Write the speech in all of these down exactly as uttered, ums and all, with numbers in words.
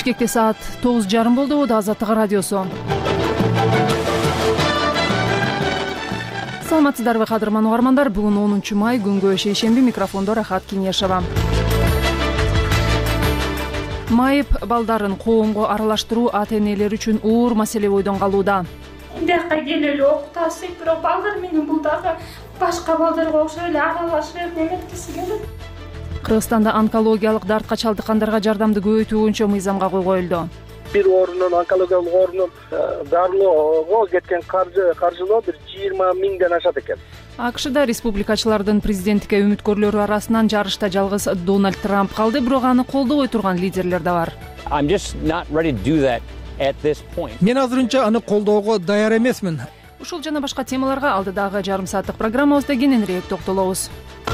Бишкекте саат тогуз жарым болду. Азаттык радиосу. Саламатсыздарбы кадырман угармандар. Бүгүн онунчу май күнгө шейшемби. Микрофондо Рахат Кеңешова. Майып балдарын коомго аралаштыруу ата-энелер үчүн оор маселе бойдон калууда. Бияка келип эле окутасың, бирок балдар менен бул дагы башка балдарга окшой эле аралашып эметкиси келет. Кыргызстанда онкологиялык дартка чалдыккандарга жардамды көбөйтүү боюнча мыйзамга кол коюлду. Бир орунун онкологиялык орунун дарылоого кеткен каржы каржылоо бир жыйырма миңден ашат экен. АКШда республикачылардын президенттикке үмүткөрлөрү арасынан жарышта жалгыз Дональд Трамп калды, бирок аны колдобой турган лидерлер да бар. Мен азырынча аны колдоого даяр эмесмин. Ушул жана башка темаларга алдыдагы жарым сааттык программабызда кененирээк токтолобуз.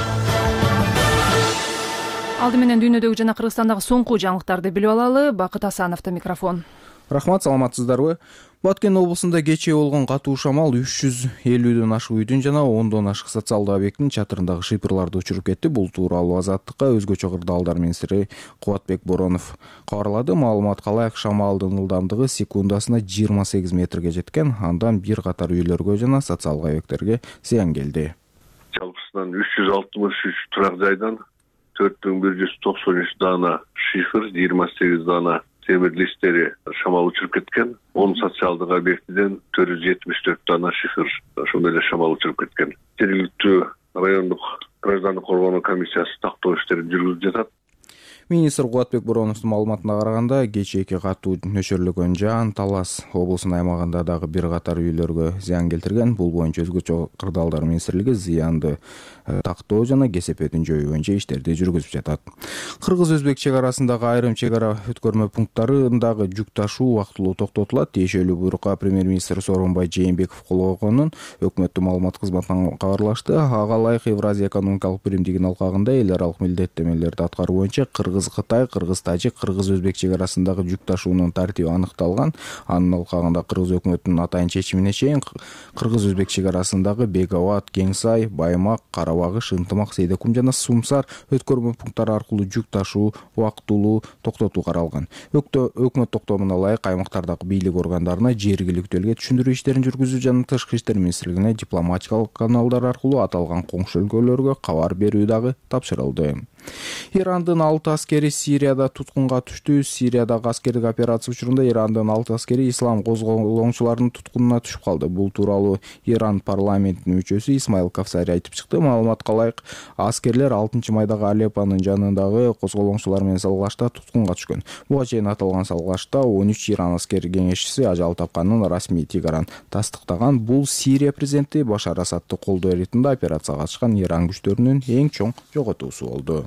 Алды менен дүйнөдөгү жана Кыргызстандагы соңку жаңылыктарды билип алалы. Бакыт Асановдо микрофон. Рахмат, саламатсыздарбы? Баткен облусунда кечээ болгон катуу шамал үч жүз элүүдөн ашык үйдүн жана ондон ашык социалдык объекттин чатырындагы шыйпырларды учуруп кетти. Бул тууралуу Азаттыкка өзгөчө кырдаалдар министри Кубатбек Боронов кабарлады. Маалыматка ылайык, шамалдын ылдамдыгы секундасына жыйырма сегиз метрге жеткен. Андан бир катар үйлөргө жана социалдык объекттерге зыян келди. Жалпысынан үч жүз алтымыш үч турак жайдан төрт миң бир жүз токсон үч даана шифр, жыйырма сегиз даана темир листтери шамал учуруп кеткен. он социалдык объектиден төрт жүз жетимиш төрт даана шифр ошондой эле шамал учуруп кеткен. Жергиликтүү райондук граждандык коргонуу комиссиясы тактоо иштерин жүргүзүп жатат. Министр Кубатбек Бороновдун маалыматына караганда, кечээки катуу нөчөрлөгөн жаан Талас облусунун аймагында дагы бир катар үйлөргө зыян келтирген. Бул боюнча өзгөчө кырдаалдар министрлиги зыянды тактоо жана кесепетин жоюу боюнча иштерди жүргүзүп жатат. Кыргыз-өзбек чек арасындагы айрым чек ара өткөрмө пункттарындагы жүк ташуу убактылуу токтотулат. Тиешелүү буйрукка премьер-министр Сооронбай Жээнбеков кол койгонун өкмөттүн маалымат кызматынан кабарлашты. Ага ылайык Евразия экономикалык биримдигинин алкагында эл аралык милдеттенмелерди аткаруу боюнча Кыргыз-Кытай, Кыргыз-Тажик, Кыргыз-Өзбек чек арасындагы жүк ташуунун тартиби аныкталган. Анын алкагында Кыргыз өкмөтүнүн атайын чечимине чейин Кыргыз-Өзбек чек арасындагы Беговат, Кеңсай, Баймак, Карабагыш, Ынтымак, Сейдекум жана Сумсар өткөрмө пункттары аркылуу жүк ташуу убактылуу токтотуу каралган. Өкмөт токтомуна ылайык аймактардагы бийлик органдарына жергиликтүү элге түшүндүрүү иштерин жүргүзүү жана Тышкы иштер министрлигине дипломатикалык каналдар аркылуу аталган коңшу өлкөлөргө кабар берүү дагы тапшырылды. Ирандын алты аскери Сирияда туткунга түштү. Сириядагы аскердик операция учурунда Ирандын алты аскери ислам козголоңчуларынын туткунуна түшүп калды. Бул тууралуу Иран парламентинин мүчөсү Исмаил Кавсари айтып чыкты. Маалыматка ылайык, аскерлер алтынчы майдагы Алеппонун жанындагы козголоңчулар менен салгылашта туткунга түшкөн. Буга чейин аталган салгылашта он үч Иран аскери кеңешчиси ажал тапканын расмий Тегеран тастыктаган. Бул Сирия президенти Башар Асадты колдоо эритинде операцияга катышкан Иран күчтөрүнүн эң чоң жоготуусу болду.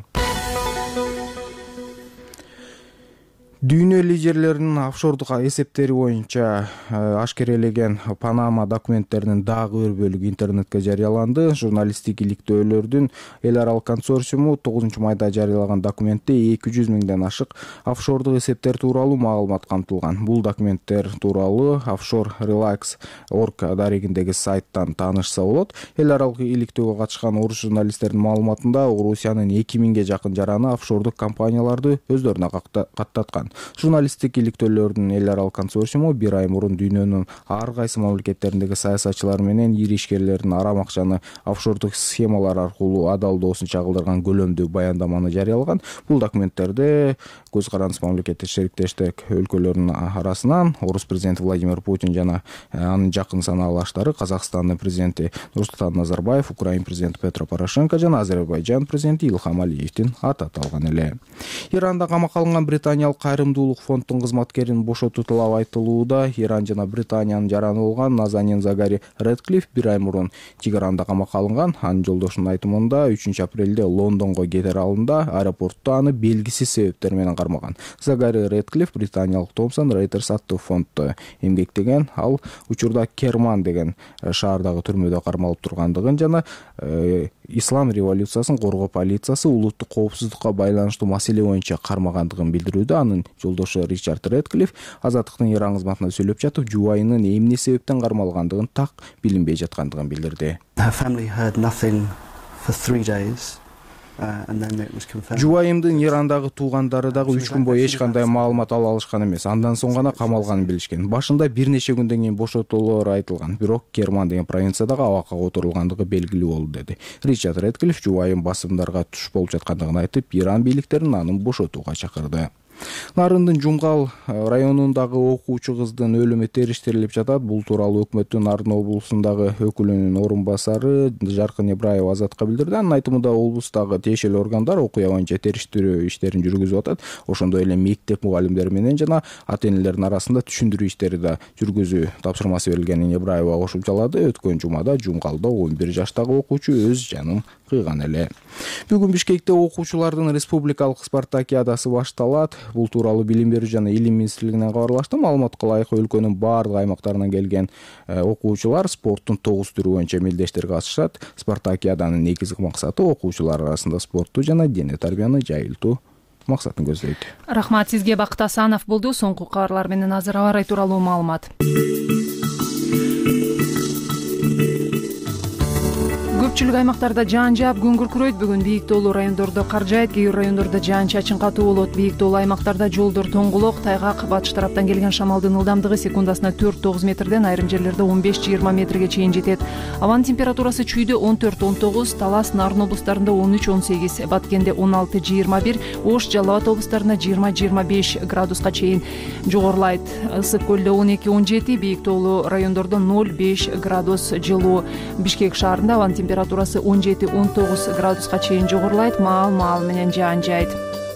Дүйнө лидерлеринин офшордук эсептери боюнча ашкерелеген Панама документтеринин дагы бир бөлүгү интернетке жарыяланды. Журналисттик иликтөөлөрдүн эл аралык консорциуму тогузунчу майда жарыялаган документте эки жүз миңден ашык офшордук эсептер тууралуу маалымат камтылган. Бул документтер тууралуу Offshore Relax точка орг дарегиндеги сайттан таанышса болот. Эл аралык иликтөөгө катышкан орус журналисттердин маалыматында Орусиянын эки миңге жакын жараны офшордук компанияларды өздөрүнө каттаткан. Журналисттик иликтөөлөрдүн эл аралык консорциуму бир ай мурун дүйнөнүн ар кайсы мамлекеттериндеги саясатчылар менен ири ишкерлердин арам акчаны офшордук схемалар аркылуу адалдоосун чагылдырган көлөмдүү баяндаманы жарыялаган. Бул документтерде көз карандысыз мамлекеттик шериктештик өлкөлөрүнүн арасынан орус президенти Владимир Путин жана анын жакын санаалаштары Казакстандын президенти Нурсултан Назарбаев, Украин президенти Петро Порошенко жана Азербайжан президенти Илхам Алиевдин аты аталган эле. Иранда камакка алынган британиялык кайрымдуулук фонддун кызматкерин бошотуу талабы айтылууда. Иран жана Британиянын жараны болгон Назанин Загари Редклифф бир ай мурун Тегеранда камакка алынган. Анын жолдошунун айтымында үчүнчү апрелде Лондонго кетер алдында аэропортто аны белгисиз себептер менен кармаган. Загари Редклифф британиялык Thomson Reuters аттуу фонддо эмгектеген. Ал учурда Керман деген шаардагы түрмөдө кармалып тургандыгын жана э, ислам революциясын коргоо полициясы улуттук коопсуздукка байланыштуу маселе боюнча кармагандыгын билдирүүдө. Анын жолдошу Ричард Редклифф Азаттыктын Иран кызматына сүйлөп жатып, жубайынын эмне себептен кармалгандыгын так билинбей жаткандыгын билдирди. Her family heard nothing for three days. Жубайымдын Ирандагы туугандары дагы үч күн бою эч кандай маалымат ала алышкан эмес. Андан соң гана камалганын билишкен. Башында бир нече күндөн кийин бошотулуулары айтылган. Бирок Керман деген провинциядагы абакка отурулгандыгы белгилүү болду деди. Ричард Редклифф жубайым басымдарга туш болуп жаткандыгын айтып, Иран бийликтерин аны бошотууга чакырды. Нарындын Жумгал районундагы окуучу кыздын өлүмү териштирилип жатат. Бул тууралуу өкмөттүн Нарын облусундагы өкүлүнүн орун басары Жаркын Ибраева Азатка билдирди. Анын айтымында облустагы тиешелүү органдар окуя боюнча териштирүү иштерин жүргүзүп атат. Ошондой эле мектеп мугалимдери менен жана ата-энелердин арасында түшүндүрүү иштери да жүргүзүү тапшырмасы берилгенин Ибраева кошумчалады. Өткөн жумада Жумгалда он бир жаштагы окуучу өз жанын кыйган эле. Бүгүн Бишкекте окуучулардын республикалык спартакиадасы башталат. Бул тууралуу Билим берүү жана Илим министрлигинен кабарлашты. Маалыматка ылайык өлкөнүн баардык аймактарынан келген окуучулар спорттун тогуз түрү боюнча мелдештерге катышат. Спартакиаданын негизги максаты окуучулар арасында спортту жана дене тарбияны жайылтуу максатын көздөйт. Рахмат сизге, Бакыт Асанов болду. Соңку кабарлар менен азыр аба ырайы тууралуу маалымат. Көпчүлүк аймактарда жаан жаап күн күркүрөйт. Бүгүн бийик тоолуу райондордо кар жаайт, кээ бир райондордо жаан чачын катуу болот. Бийик тоолуу аймактарда жолдор тоңголок, тайгак, батыш тараптан келген шамалдын ылдамдыгы секундасына төрт тогуз метрден, айрым жерлерде он беш жыйырма метрге чейин жетет. Абанын температурасы чүйдө он төрт он тогуз, Талас, Нарын облустарында он үч он сегиз, Баткенде он алты жыйырма бир, Ош, Жалал Абад облустарында жыйырма жыйырма беш градуска чейин жогорулайт. Ысык көлдө он эки он жети, бийик тоолуу райондордо ноль беш градус жылуу. Бишкек шаарында абанын температурасы он жети он тогуз градуска чейин жогорулайт, маал-маал менен жаан жайт.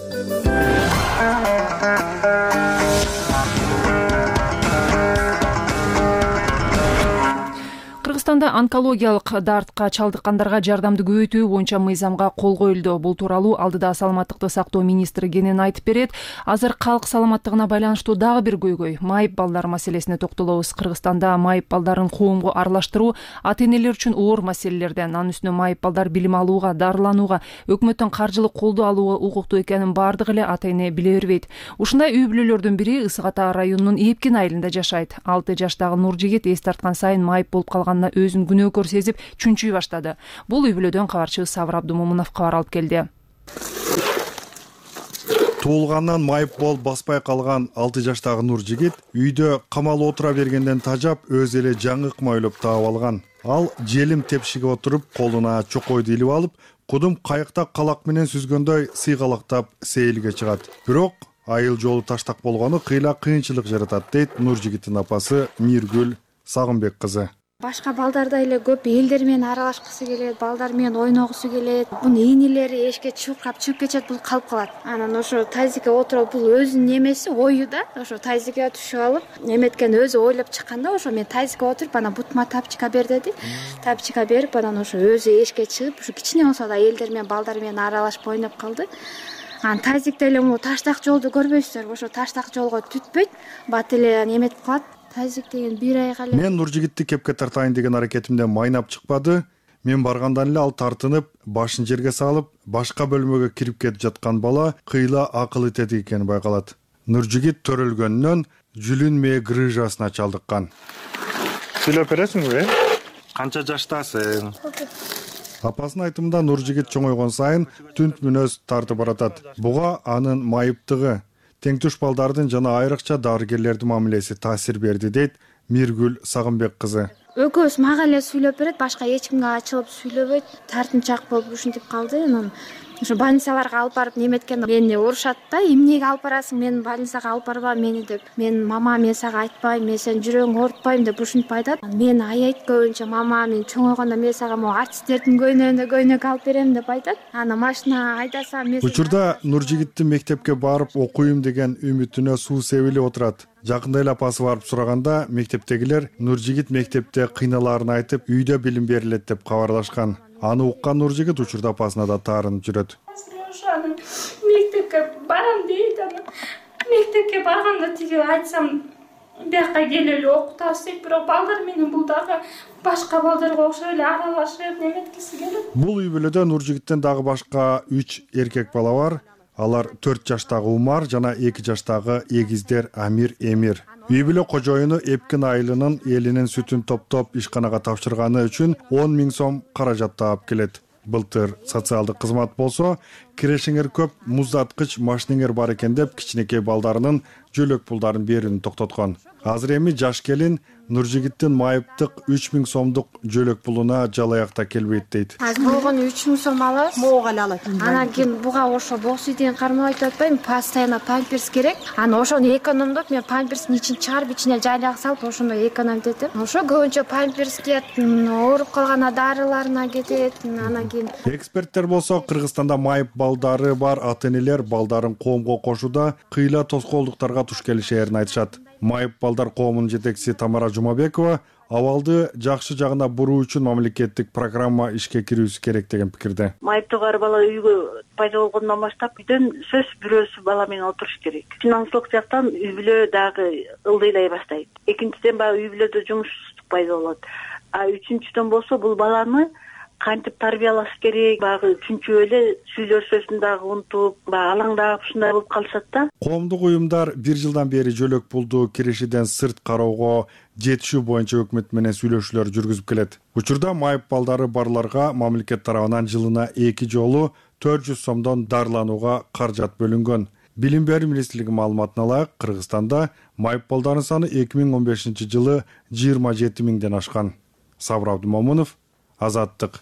Кыргызстанда онкологиялык дартка чалдыккандарга жардамды көбөйтүү боюнча мыйзамга кол коюлду. Бул тууралуу алдыда саламаттыкты сактоо министри Кенен айтып берет. Азыр калк саламаттыгына байланыштуу дагы бир көйгөй — майып балдар маселесине токтолобуз. Кыргызстанда майып балдарын коомго аралаштыруу ата-энелер үчүн оор маселелерден. Анын үстүнө майып балдар билим алууга, дарыланууга, өкмөттөн каржылык колдоо алууга укуктуу экенин бардык эле ата-эне биле бербейт. Ушундай үй бүлөлөрдүн бири Ысык Ата районунун Эпкин айылында жашайт. алты жаштагы Нуржигит эс тарткан сайын майып болуп калганына өзүн күнөөкөр сезип чүнчүй баштады. Бул үй бүлөдөн кабарчыбыз Сабыр Абдумомунов кабар алып келди. Туулгандан майып болуп баспай калган алты жаштагы Нуржигит үйдө камалып отура бергенден тажап өз эле жаңы ыкма ойлоп таап алган. Ал желим тепшиге отуруп, колуна чокойду илип алып, кудум кайыкта калак менен сүзгөндөй сыйгалактап сейилге чыгат. Бирок айыл жолу таштак болгону кыйла кыйынчылык жаратат, дейт Нуржигиттин апасы Миргүл Сагынбек кызы. Башка балдардай эле көп элдер менен аралашкысы келет, балдар менен ойногусу келет. Бунун ийнелери эшикке чуркап чыгып кетет, бул калып калат. Анан ошо тазикке отуруп, бул өзүнүн немеси, ою да. Ошо тазикке түшүп алып, эметкен өзү ойлоп чыкканда, ошо мен тазикке отуруп, анан бутума тапчика бер деди. Тапчика берип, анан ошо өзү эшикке чыгып, ушу кичине болсо да элдер менен, балдар менен аралашып ойноп калды. Анан тазикте эле могу таштак жолду көрбөйсүздөр, ошо таштак жолго түтпөйт, бат эле эметип калат. Тазик деген бир айга эле. Мен Нуржигитти кепке тартайын деген аракетимде майнап чыкпады. Мен баргандан эле ал тартынып, башын жерге салып, башка бөлмөгө кирип кетип жаткан бала кыйла акыл тетик экени байкалат. Нуржигит төрөлгөндөн жүлүн мээ грыжасына чалдыккан. Сүйлөп бересиңби? Канча жаштасың? Апасынын айтымында Нуржигит чоңойгон сайын түнт мүнөз тартып баратат. Буга анын майыптыгы, теңтүш балдардын жана айрыкча дарыгерлердин мамилеси таасир берди, дейт Миргүл Сагынбек кызы. Экөөбүз мага эле сүйлөп берет, башка эч кимге ачылып сүйлөбөйт. Тартынчак болуп ушинтип калды. Анан ошо больницаларга алып барып неметкен мени урушат да, эмнеге алып барасың, мени больницага алып барба мени деп. Мен мама, мен сага айтпайм, мен сен жүрөгүңдү оорутпайм деп ушинтип айтат. Мени аябайт көбүнчө мама, мен чоңойгондо мен сага могу артисттердин көйнөгүндө көйнөк алып берем деп айтат. Аны машина айдасам мен. Учурда Нуржигиттин мектепке барып окуйм деген үмүтүнө суу себилип отурат. Жакында эле апасы барып сураганда, мектептегилер Нуржигит мектепте кыйналаарын айтып, үйдө билим берилет деп кабарлашкан. Аны уккан Нуржигит учурда апасына да таарынып жүрөт. Ошону мектепке барам дейт, аны мектепке барганда тиги айтсам, бияка келип эле окутабыз дейт, бирок балдар менен бул дагы башка балдарга окшоп эле аралашып неметкиси келет. Бул үй бүлөдө Нуржигиттен дагы башка үч эркек бала бар. Алар төрт жаштагы Умар жана эки жаштагы эгиздер Амир, Эмир. Үй бүлө кожоюну Эпкин айылынын элинин сүтүн топтоп ишканага тапшырганы үчүн он миң сом каражат таап келет. Былтыр социалдык кызмат болсо кирешиңер көп, муздаткыч машинеңер бар экен деп кичинекей балдарынын жөлөк пулдарын берүүнү токтоткон. Азыр эми жаш келин Нуржигиттин майыптык үч миң сомдук жөлөк пулуна жалаякта келбейт дейт. Азыр болгону үч миң сом алабыз. Моого эле алат. Анан кийин буга ошо бокс үйдөн кармап айтып атпайбы, постоянно памперс керек. Аны ошону экономдоп, мен памперстин ичин чыгарып, ичине жайлак салып, ошондой экономдоп этем. Ошо көбүнчө памперс кет, ооруп калган дарыларына кетет. Анан кийин Эксперттер болсо Кыргызстанда майып балдары бар ата-энелер балдарын коомго кошууда кыйла тоскоолдуктарга туш келишээрин айтышат. Майып балдар коомунун жетекчиси Тамара Жумабекова абалды жакшы жагына буруу үчүн мамлекеттик программа ишке кирүүсү керек деген пикирде. Майыптыгар бала үйгө пайда болгондон баштап үйдөн сөз бирөөсү бала менен отуруш керек. Финансылык жактан үй бүлө дагы ылдыйлай баштайт. Экинчиден баягы үй бүлөдө жумушсуздук пайда болот. А үчүнчүдөн болсо бул баланы кантип тарбиялаш керек, баягы чүнчү эле сүйлөшөсүн дагы унутуп, баягы алаңдап ушундай болуп калышат да. Коомдук уюмдар бир жылдан бери жөлөк пулду кирешиден сырт кароого жетишүү боюнча өкмөт менен сүйлөшүүлөр жүргүзүп келет. Учурда майып балдары барларга мамлекет тарабынан жылына эки жолу төрт жүз сомдон дарыланууга каражат бөлүнгөн. Билим берүү министрлиги маалыматына ылайык, Кыргызстанда майып балдардын саны эки миң он бешинчи жылы жыйырма жети миңден ашкан. Сабыр Абдымомунов, Азаттык.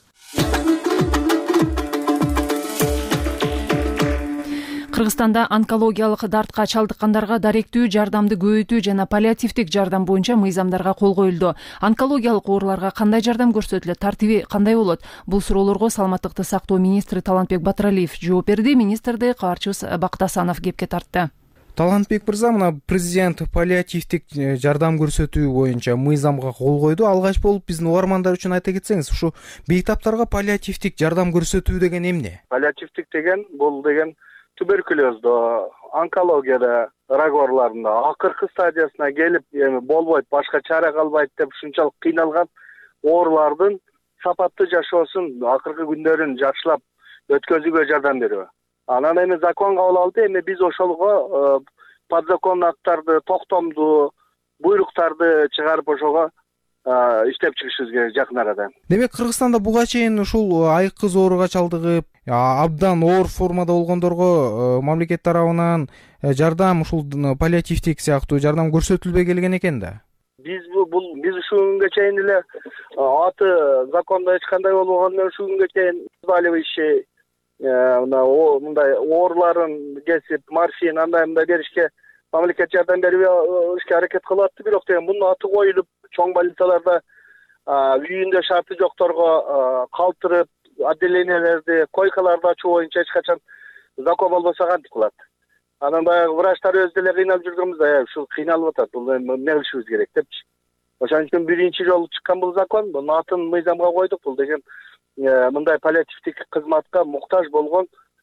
Кыргызстанда онкологиялык дартка чалдыккандарга даректүү жардамды көбөйтүү жана паллиативдик жардам боюнча мыйзамдарга кол коюлду. Онкологиялык ооруларга кандай жардам көрсөтүлөт, тартиби кандай болот? Бул суроолорго саламаттыкты сактоо министри Талантбек Батыралиев жооп берди. Министрди кабарчыбыз Бактасанов кепке тартты. Талантбек мырза, мына президент паллиативдик жардам көрсөтүү боюнча мыйзамга кол койду. Алгач болуп биздин угармандар үчүн айта кетсеңиз, ушу бейтаптарга паллиативдик жардам көрсөтүү деген эмне? Паллиативдик деген бул деген туберкулезда, онкологияда, рак ооруларында акыркы стадиясына келип, эми болбойт, башка чара калбайт деп ушунчалык кыйналган оорулардын сапаттуу жашоосун, акыркы күндөрүн жакшылап өткөзүүгө жардам берүү. Анан эми закон кабыл алды, эми биз ошого подзаконный акттарды, токтомду, буйруктарды чыгарып ошого иштеп чыгышыбыз керек жакын арада. Демек, Кыргызстанда буга чейин ушул айкыз ооруга чалдыгып, абдан оор формада болгондорго мамлекет тарабынан жардам, ушул паллиативдик сыяктуу жардам көрсөтүлбөй келген экен да. Биз бул биз ушул күнгө чейин эле аты закондо эч кандай болбогондо ушул күнгө чейин заболевающий мына мындай ооруларын кесип, морфин андай мындай беришке мамлекет жардам беришке аракет кылып атты, бирок деген мунун аты коюлуп, чоң больницаларда үйүндө шарты жокторго калтырып, отделениялерди, койкаларды ачуу боюнча эч качан закон болбосо кантип кылат? Анан баягы врачтар өзү деле кыйналып жүргөнбүз, ушул кыйналып атат, бул эмне кылышыбыз керек депчи. Ошон үчүн биринчи жолу чыккан бул закон, бунун атын мыйзамга койдук. Бул деген мындай паллиативдик кызматка муктаж болгон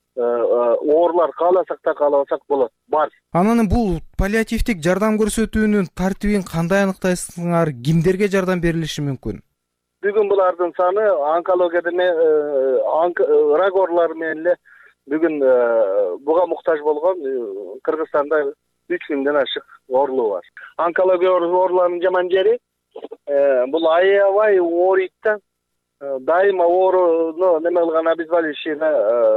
оорулар кааласак да каалабасак болот, бар. Анан бул паллиативдик жардам көрсөтүүнүн тартибин кандай аныктайсыңар? Кимдерге жардам берилиши мүмкүн? Бүгүн булардын саны онкологияда рак оорулары менен эле бүгүн буга муктаж болгон Кыргызстанда үч миңден ашык оорулуу бар. Онкология ооруларынын жаман жери бул аябай ооруйт да. Дайыма ооруну неме кылган обезболивающийге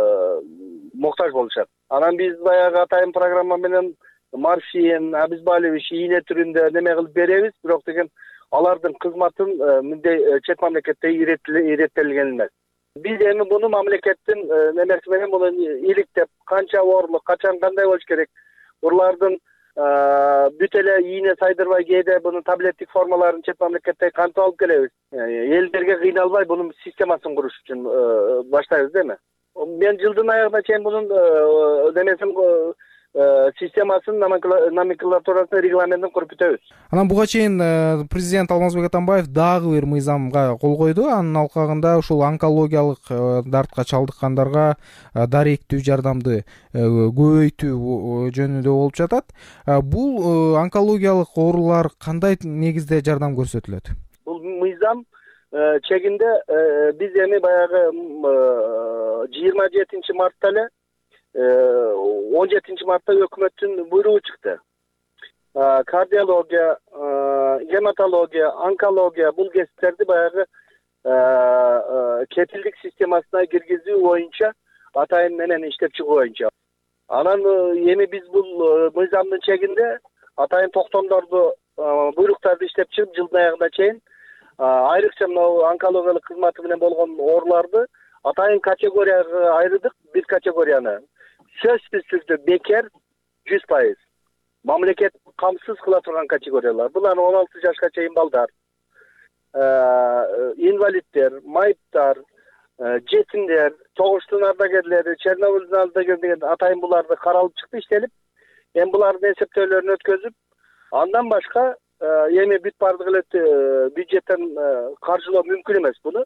муктаж болушат. Анан биз баягы атайын программа менен морфин, обезболивающий ийне түрүндө неме кылып беребиз, бирок деген алардын кызматын чет мамлекетте иреттелген эмес. Биз эми буну мамлекеттин немеси менен муну иликтеп, канча оорлук, качан кандай болуш керек, булардын бүт эле ийне сайдырбай кээде бунун таблеттик формаларын чет мамлекетте кантип алып келебиз. Элдерге кыйналбай бунун системасын куруш үчүн баштайбыз эми. Мен жылдын аягына чейин бунун немесин системасын, номенклатурасын, регламентин куруп бүтөбүз. Анан буга чейин президент Алмазбек Атамбаев дагы бир мыйзамга кол койду. Анын алкагында ушул онкологиялык дартка чалдыккандарга даректүү жардамды көбөйтүү жөнүндө болуп жатат. Бул онкологиялык оорулар кандай негизде жардам көрсөтүлөт? Бул мыйзам чегинде биз эми баягы жыйырма жетинчи мартта эле он жетинчи мартта өкмөттүн буйругу чыкты. Кардиология, гематология, онкология бул кесиптерди баягы кепилдик системасына киргизүү боюнча атайын менен иштеп чыгуу боюнча. Анан эми биз бул мыйзамдын чегинде атайын токтомдорду буйруктарды иштеп чыгып жылдын аягына чейин айрыкча мына онкологиялык кызматы менен болгон ооруларды атайын категорияга айырдык. Бир категорияны сөзсүз түрдө бекер жүз пайыз мамлекет камсыз кыла турган категориялар. Булар он алты жашка чейин балдар, инвалиддер, майыптар, жетимдер, согуштун ардагерлери, Чернобыльдын ардагерлери деген атайын буларды каралып чыкты, иштелип. Эми булардын эсептөөлөрүн өткөзүп, андан башка эми бүт бардык эле бюджеттен каржылоо мүмкүн эмес буну.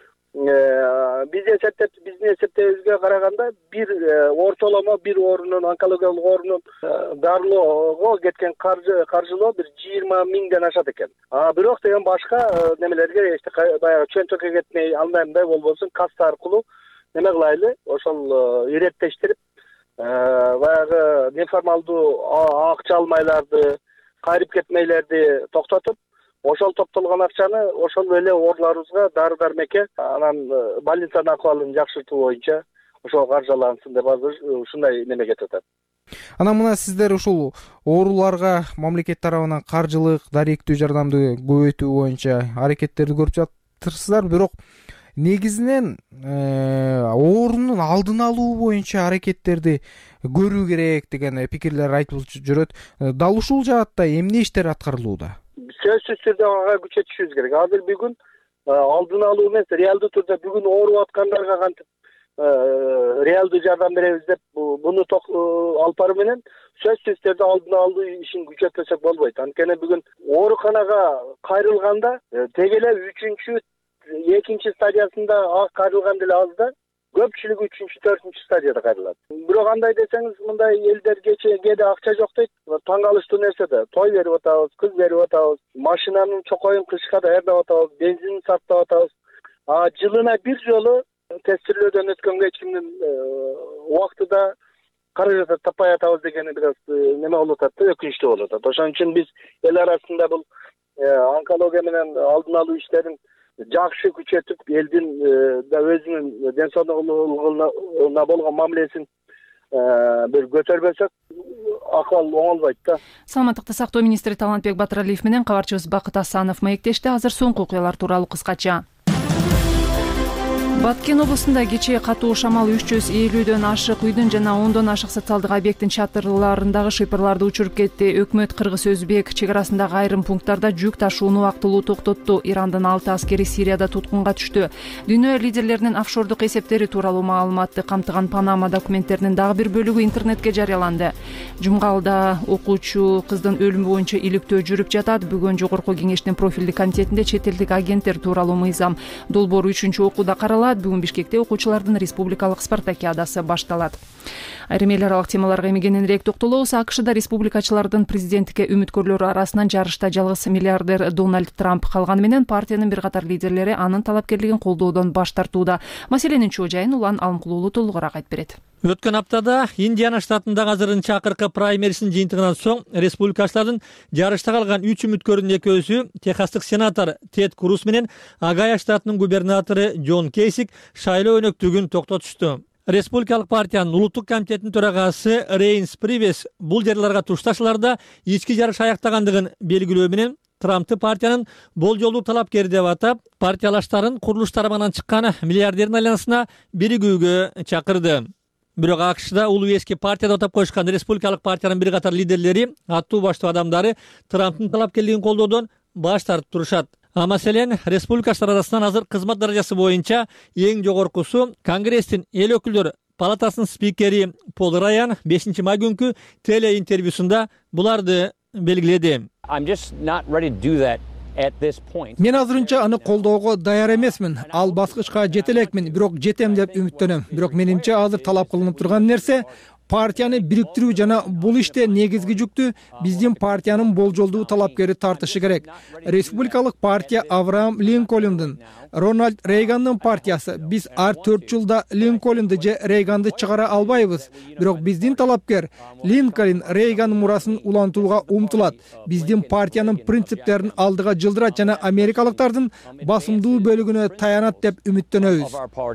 Биз эсептеп, биздин эсептебизге караганда бир ортоломо бир оорунун, онкологиялык оорунун дарылоого кеткен каржы каржылоо бир жыйырма миңден ашат экен. А бирок деген башка немелерге баягы чөнтөккө кетмей, андай мындай болбосун касса аркылуу неме кылайлы, ошол иреттештирип, баягы неформалдуу акча алмайларды, кайрып кетмейлерди токтотуп, ошол топтолгон акчаны ошол эле ооруларыбызга дары дармекке, анан больницанын акыбалын жакшыртуу боюнча ошол каржылансын деп азыр ушундай неме кетип атат. Анан мына сиздер ушул ооруларга мамлекет тарабынан каржылык, даректүү жардамды көбөйтүү боюнча аракеттерди көрүп жатырсыздар, бирок негизинен оорунун алдын алуу боюнча аракеттерди көрүү керек деген пикирлер айтылып жүрөт. Дал ушул жаатта эмне иштер аткарылууда? Сөзсүз түрдө ага күчөтүшүбүз керек. Азыр бүгүн алдын алуу эмес, реалдуу түрдө бүгүн ооруп аткандарга кантип реалдуу жардам беребиз деп буну алып баруу менен сөзсүз түрдө алдын алуу ишин күчөтпөсөк болбойт. Анткени бүгүн ооруканага кайрылганда теги эле үчүнчү, экинчи стадиясында кайрылган деле аз да, көпчүлүгү үчүнчү, төртүнчү стадияда кайрылат. Бирок андай десеңиз, мындай элдер кечеге акча жок дейт. Таң калыштуу нерсе да, той берип атабыз, кыз берип атабыз, машинанын чокоюн кышка даярдап атабыз, бензин сатып атабыз. А жылына бир жолу тестирлөөдөн өткөнгө эч кимдин убактыда каражат таппай атабыз дегени бир аз неме болуп атат да, өкүнүчтүү болуп атат. Ошон үчүн биз эл арасында бул онкология менен алдын алуу иштерин жакшы күчөтүп, элдин да өзүнүн ден соолугуна болгон мамилесин бир көтөрбөсөк, акыбал оңолбойт да. Саламаттыкты сактоо министри Талантбек Батыралиев менен кабарчыбыз Бакыт Асанов маектешти. Азыр соңку окуялар тууралуу кыскача. Баткен облусунда кечээ катуу шамал үч жүз элүүдөн ашык үйдүн жана ондон ашык социалдык объекттин чатырларындагы шыйпырларды учуруп кетти. Өкмөт Кыргыз-Өзбек чек арасындагы айрым пункттарда жүк ташууну убактылуу токтотту. Ирандын алты аскери Сирияда туткунга түштү. Дүйнө лидерлеринин офшордук эсептери тууралуу маалыматты камтыган Панама документтеринин дагы бир бөлүгү интернетке жарыяланды. Жумгалда окуучу кыздын өлүмү боюнча иликтөө жүрүп жатат. Бүгүн Жогорку Кеңештин профилдик комитетинде чет элдик агенттер тууралуу мыйзам долбоору үчүнчү окууда каралат. Бүгүн Бишкекте окуучулардын республикалык спартакиадасы башталат. Айрым эл аралык темаларга эмгененирээк токтолобуз. АКШда республикачылардын президенттикке үмүткөрлөрү арасынан жарышта жалгыз миллиардер Дональд Трамп калганы менен партиянын бир катар лидерлери анын талапкерлигин колдоодон баш тартууда. Маселенин чоо жайын Улан Алымкулуулу толугураак айтып берет. Өткөн аптада Индиана штатындагы азырынча акыркы праймерисин жыйынтыгынан соң республикачылардын жарышта калган үч үмүткөрдүн экөөсү техастык сенатор Тед Круз менен Огайо штатынын губернатору Джон Кейсик шайлоо өнөктүгүн токтотушту. Республикалык партиянын улуттук комитетинин төрагасы Рейнс Привес бул жерлерге тушташыларда ички жарыш аяктагандыгын белгилөө менен Трампты партиянын болжолдуу талапкери деп атап, партиялаштарын курулуш тарабынан чыккан миллиардердин айланасына биригүүгө чакырды. Бирок АКШда улуу эски партия деп атап коюшкан республикалык партиянын бир катар лидерлери, аттуу баштуу адамдары Трамптын талапкерлигин колдоодон баш тартып турушат. А маселен, республикачылар арасынан азыр кызмат даражасы боюнча эң жогоркусу Конгресстин эл өкүлдөр палатасынын спикери Пол Раян бешинчи май күнкү теле интервьюсунда буларды белгиледи. Мен азырынча аны колдоого даяр эмесмин. Ал баскычка жете элекмин, бирок жетем деп үмүттөнөм. Бирок менимче азыр талап кылынып турган нерсе партияны бириктирүү жана бул иште негизги жүктү биздин партиянын болжолдуу талапкери тартышы керек. Республикалык партия Авраам Линкольндун, Рональд Рейгандын партиясы. Биз ар төрт жылда Линкольнду же Рейганды чыгара албайбыз. Бирок биздин талапкер Линкольн Рейган мурасын улантууга умтулат. Биздин партиянын принциптерин алдыга жылдырат жана америкалыктардын басымдуу бөлүгүнө таянат деп үмүттөнөбүз.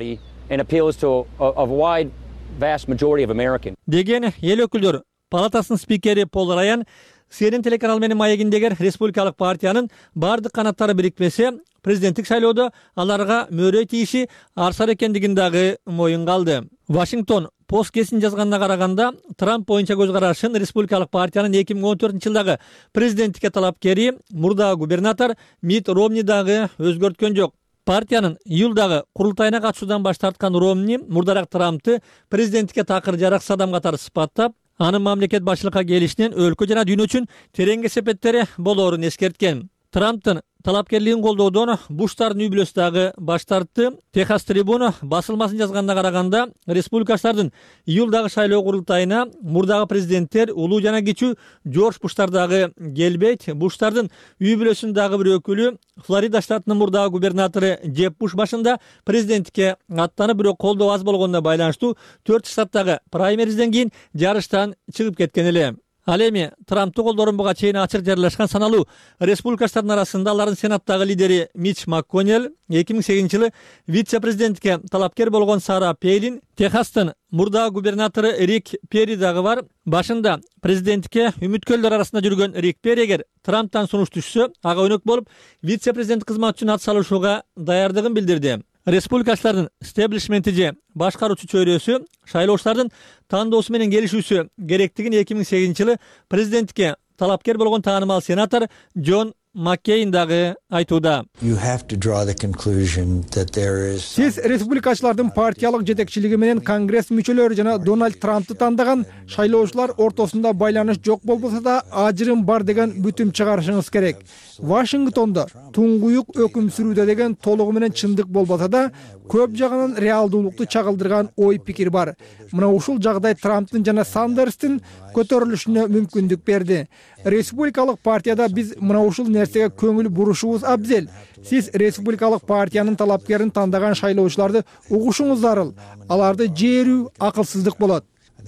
деген эл өкүлдөр палатасынын спикери Пол Раян Сенин телеканал менен маегиндегер республикалык партиянын бардык канаттары бирикпесе, президенттик шайлоодо аларга мөөрө тийиши арсар экендигин дагы моюнга алды. Вашингтон пост кесин жазганына караганда, Трамп боюнча көз карашын республикалык партиянын эки миң он төртүнчү жылдагы президенттикке талапкери мурдагы губернатор Мит Ромни дагы өзгөрткөн жок. Партиянын июлдагы курултайына катышуудан баш тарткан Ромни мурдараак Трампты президенттикке такыр жараксыз адам катары сыпаттап, анын мамлекет башчылыкка келишинен өлкө жана дүйнө үчүн терең кесепеттери болоорун эскерткен. Трамптын талапкерлигин колдоодон Буштардын үй бүлөсү дагы баш тартты. Техас Трибуна басылмасын жазганына караганда, республикачылардын июлдагы шайлоо курултайына мурдагы президенттер улуу жана кичүү Жорж Буштар дагы келбейт. Буштардын үй бүлөсүнүн дагы бир өкүлү, Флорида штатынын мурдагы губернатору Джеб Буш башында президенттикке аттанып, бирок колдоо аз болгонуна байланыштуу төрт штаттагы праймеризден кийин жарыштан чыгып кеткен эле. Ал эми Трампты колдоорун буга чейин ачык жарыялашкан саналуу республикачылардын арасында алардын сенаттагы лидери Митч МакКоннелл, эки миң сегизинчи жылы вице-президентке талапкер болгон Сара Пейлин, Техастын мурдагы губернатору Рик Перри дагы бар. Башында президенттикке үмүткөрлөр арасында жүргөн Рик Перри эгер Трамптан сунуш түшсө, ага өнөк болуп вице-президент кызматы үчүн ат салышууга даярдыгын билдирди. Республикачылардын стеблишменти же башкаруучу чөйрөсү шайлоочулардын тандоосу менен келишүүсү керектигин эки миң сегизинчи жылы президенттикке талапкер болгон таанымал сенатор Джон Маккейн дагы айтууда. Сиз республикачылардын партиялык жетекчилиги менен Конгресс мүчөлөрү жана Дональд Трампты тандаган шайлоочулар ортосунда байланыш жок болбосо да ажырым бар деген бүтүм чыгарышыңыз керек. Вашингтондо туңгуюк өкүм сүрүүдө деген толугу менен чындык болбосо да, көп жагынан реалдуулукту чагылдырган ой пикир бар. Мына ушул жагдай Трамптын жана Сандерстин көтөрүлүшүнө мүмкүндүк берди. Республикалык партияда биз мына ушул нерсеге көңүл бурушубуз абзел. Сиз республикалык партиянын талапкерин тандаган шайлоочуларды угушуңуз зарыл. Аларды жээрүү акылсыздык болот.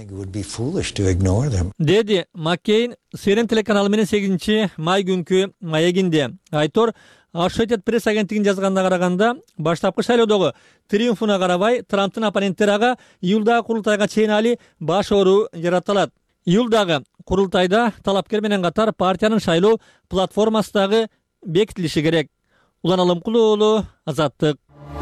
Деди Маккейн Сенин телеканалы менен сегизинчи май күнкү маегинде. Айтор Associated Press агенттигинин жазганына караганда, баштапкы шайлоодогу триумфуна карабай, Трамптын оппоненттери ага июлдагы курултайга чейин али баш оору жараталат. Июлдагы курултайда талапкер менен катар партиянын шайлоо платформасы дагы бекитилиши керек. Улан Алымкулуу уулу, Азаттык.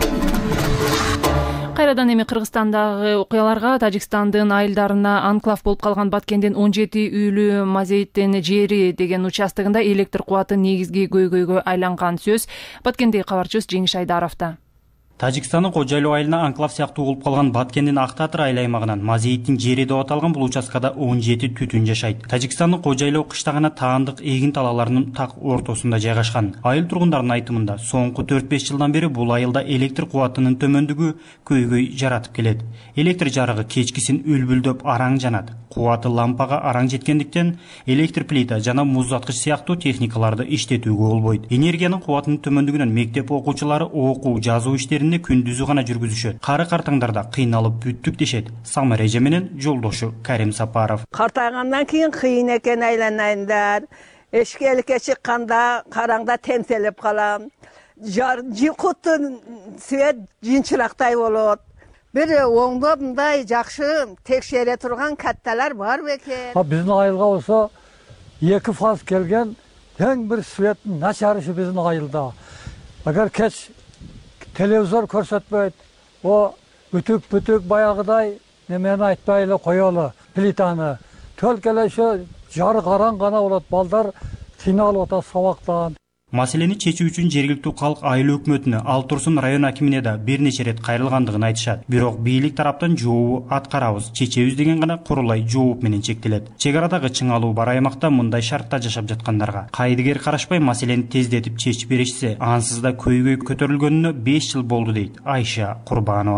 Кайрадан эми Кыргызстандагы окуяларга. Тажикстандын айылдарына анклав болуп калган Баткендин он жети үйлүү Мазейиттен жери деген участогунда электр кубаты негизги көйгөйгө айланган сөз. Баткендеги кабарчыбыз Жеңиш Айдаровда. Тажикстандын Кожойлуу айылына анклав сыяктуу болуп калган Баткендин Актатыр айыл аймагынан Мазейиттин жери деп аталган бул участкада он жети түтүн жашайт. Тажикстандын Кожойлуу кыштагына таандык эгин талааларынын так ортосунда жайгашкан. Айыл тургундарынын айтымында, соңку төрт беш жылдан бери бул айылда электр кубатынын төмөндүгү көйгөй жаратып келет. Электр жарыгы кечкисин үлбүлдөп араң жанат. Кубаты лампага араң жеткендиктен электр плита жана муздаткыч сыяктуу техникаларды иштетүүгө болбойт. Энергиянын кубатынын төмөндүгүнөн мектеп окуучулары окуу, жазуу иштерин күндүзү гана жүргүзүшөт. Кары картаңдарда кыйналып бүттүк дешет. Самар эже менен жолдошу Карим Сапаров. Картайгандан кийин кыйын экен айланайындар. Эшкеликке чыкканда караңда темселип калам. Жыкуттун свет жинчирактай болот. Бир оңдо мындай жакшы текшере турган катталар бар бекен. Биздин айылга болсо эки фаз келген эң бир светтин начарышы биздин айылда. Агар кеч телевизор көрсөтпөйт, о бүтүк-бүтүк баягыдай немени айтпай эле коелу плитаны. Төлкеле ошо жарык араң гана болот, балдар кыйналып атат сабактан. Маселени чечүү үчүн жергиликтүү калк айыл өкмөтүнө, Ал Турсун район акимине да бир нече рет кайрылгандыгын айтышат. Бирок бийлик тараптан жообу аткарабыз, чечебиз деген гана курулай жооп менен чектелет. Чек арадагы чыңалуу бар аймакта мындай шартта жашап жаткандарга кайдыгер карашпай маселени тездетип чечип беришсе, ансыз да көйгөй көтөрүлгөнүнө беш жыл болду дейт Айша Курбанова.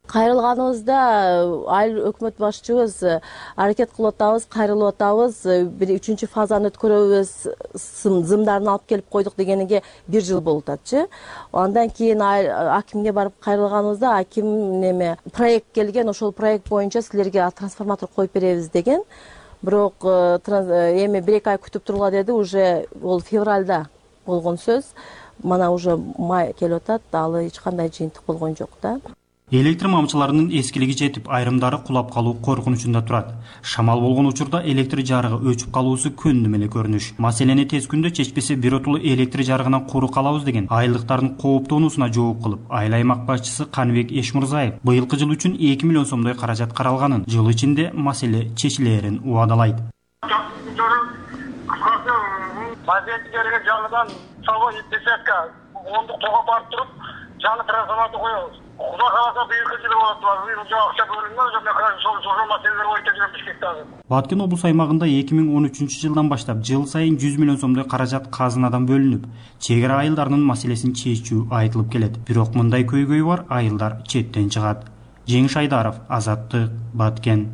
кайрылганыбызда айыл өкмөт башчыбыз аракет кылып атабыз, кайрылып атабыз, бир үчүнчү фазаны өткөрөбүз, зымдарын алып келип койдук дегениге бир жыл болуп атчы. Андан кийин акимге барып кайрылганыбызда аким неме проект келген, ошол проект боюнча силерге трансформатор коюп беребиз деген. Бирок эми бир эки ай күтүп тургула деди, уже ол февралда болгон сөз. Мана уже май келип атат, алы эч кандай жыйынтык болгон жок да. Электр мамчыларынын эскилиги жетип, айрымдары кулап калуу коркунучунда турат. Шамал болгон учурда электр жарыгы өчүп калуусу көндүм эле көрүнүш. Маселени тез күндө чечпесе биротулуу электр жарыгынан куру калабыз деген айылдыктардын кооптонуусуна жооп кылып, айыл аймак башчысы Каныбек Эшмурзаев быйылкы жыл үчүн эки миллион сомдой каражат каралганын, жыл ичинде маселе чечилерин убадалайт. Маселе жаңыдан сабо иптесекке ондук тога барып туруп, жаңы трансформатор коебуз. Куда каласа быйылкы жылы болот, быйыл жок акча бөлүнгөн, жана ошол ошол маселелер боюнча жүрүп Бишкектеги. Баткен облус аймагында эки миң он үчүнчү жылдан баштап жыл сайын жүз миллион сомдой каражат казынадан бөлүнүп, чек ара айылдарынын маселесин чечүү айтылып келет. Бирок мындай көйгөй бар айылдар четтен чыгат. Жеңиш Айдаров, Азаттык, Баткен.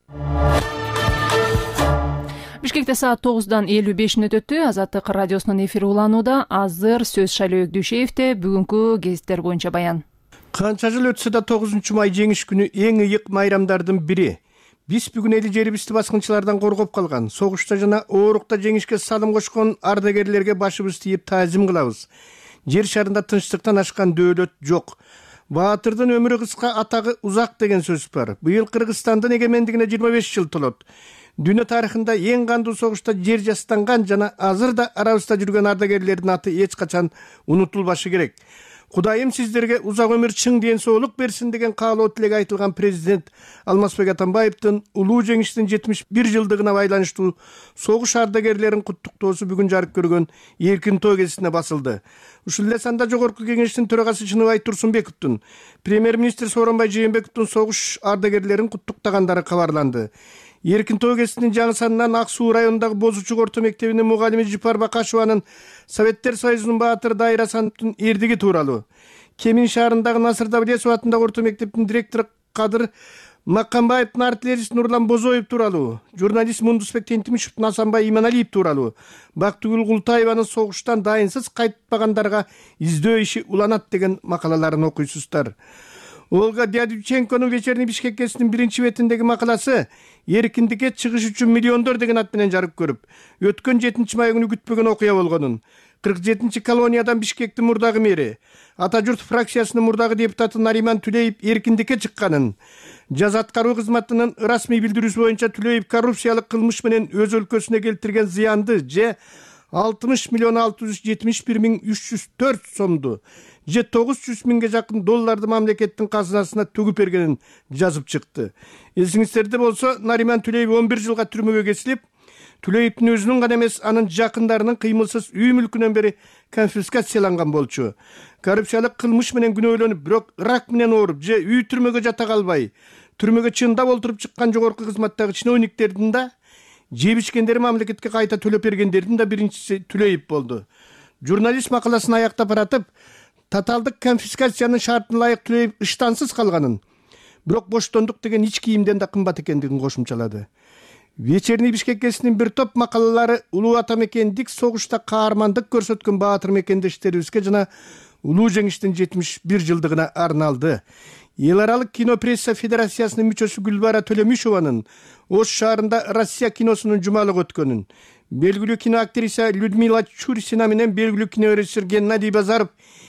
Бишкекте саат тогуздан элүү беш мүнөт өттү. Азаттык радиосунун эфири уланууда. Азыр сөз Шайлообек Дүйшеевде бүгүнкү гезиттер боюнча баян. Канча жыл өтсө да тогузунчу май жеңиш күнү эң ыйык майрамдардын бири. Биз бүгүн эли жерибизди баскынчылардан коргоп калган, согушта жана оорукта жеңишке салым кошкон ардагерлерге башыбызды ийип таазим кылабыз. Жер шарында тынчтыктан ашкан дөөлөт жок. Баатырдын өмүрү кыска, атагы узак деген сөз бар. Быйыл Кыргызстандын эгемендигине жыйырма беш жыл толот. Дүйнө тарыхында эң кандуу согушта жер жастанган жана азыр да арабызда жүргөн ардагерлердин аты эч качан унутулбашы керек. Кудайым сиздерге узак өмүр, чың ден соолук берсин деген каалоо тилеги айтылган президент Алмазбек Атамбаевдин улуу жеңиштин жетимиш бир жылдыгына байланыштуу согуш ардагерлерин куттуктоосу бүгүн жарык көргөн Эркин той гезитине басылды. Ушул эле санда Жогорку Кеңештин төрагасы Чыныбай Турсунбековдун, премьер-министр Сооронбай Жээнбековдун согуш ардагерлерин куттуктагандары кабарланды. Эркин той гезитинин жаңы санынан Ак Суу районундагы Бозучук орто мектебинин мугалими Жипар Бакашеванын Советтер Союзунун баатыры Дайра Асановдун эрдиги тууралуу, Кемин шаарындагы Насыр Давлесов атындагы орто мектептин директору Кадыр Маккамбаевдин артиллерист Нурлан Бозоев тууралуу, журналист Мундусбек Тентимишевдин Асанбай Иманалиев тууралуу, Бактыгүл Култаеванын согуштан дайынсыз кайтпагандарга издөө иши уланат деген макалаларын окуйсуздар. Олга Дядюченконун вечерний Бишкек гезитинин биринчи бетиндеги макаласы эркиндикке чыгыш үчүн миллиондор деген ат менен жарык көрүп, өткөн жетинчи май күнү күтпөгөн окуя болгонун, кырк жетинчи колониядан Бишкектин мурдагы мэри, Ата журт фракциясынын мурдагы депутаты Нариман Түлеев эркиндикке чыкканын, жаз аткаруу кызматынын расмий билдирүүсү боюнча Түлеев коррупциялык кылмыш менен өз өлкөсүнө келтирген зыянды же алтымыш миллион алты жүз жетимиш бир миң үч жүз төрт сомду же тогуз жүз миңге жакын долларды мамлекеттин казынасына төгүп бергенин жазып чыкты. Эсиңиздерде болсо, Нариман Түлеев он бир жылга түрмөгө кесилип, Түлеевдин өзүнүн гана эмес, анын жакындарынын кыймылсыз үй мүлкүнөн бери конфискацияланган болчу. Коррупциялык кылмыш менен күнөөлөнүп, бирок рак менен ооруп же үй түрмөгө жата калбай, түрмөгө чындап олтуруп чыккан жогорку кызматтагы чиновниктердин да, жебишкендери мамлекетке кайта төлөп бергендердин да биринчиси Түлеев болду. Журналист макаласын аяктап баратып, таталдык конфискациянын шартына ылайык Түлеев ыштансыз калганын, бирок боштондук деген ич кийимден да кымбат экендигин кошумчалады. Вечерний Бишкек гезитинин бир топ макалалары улуу атамекендик согушта каармандык көрсөткөн баатыр мекендештерибизге жана улуу жеңиштин жетимиш бир жылдыгына арналды. Эл аралык кино пресса федерациясынын мүчөсү Гүлбара Төлөмишованын Ош шаарында Россия киносунун жумалык өткөнүн, белгилүү кино актриса Людмила Чурсина менен белгилүү кинорежиссер Геннадий Базаров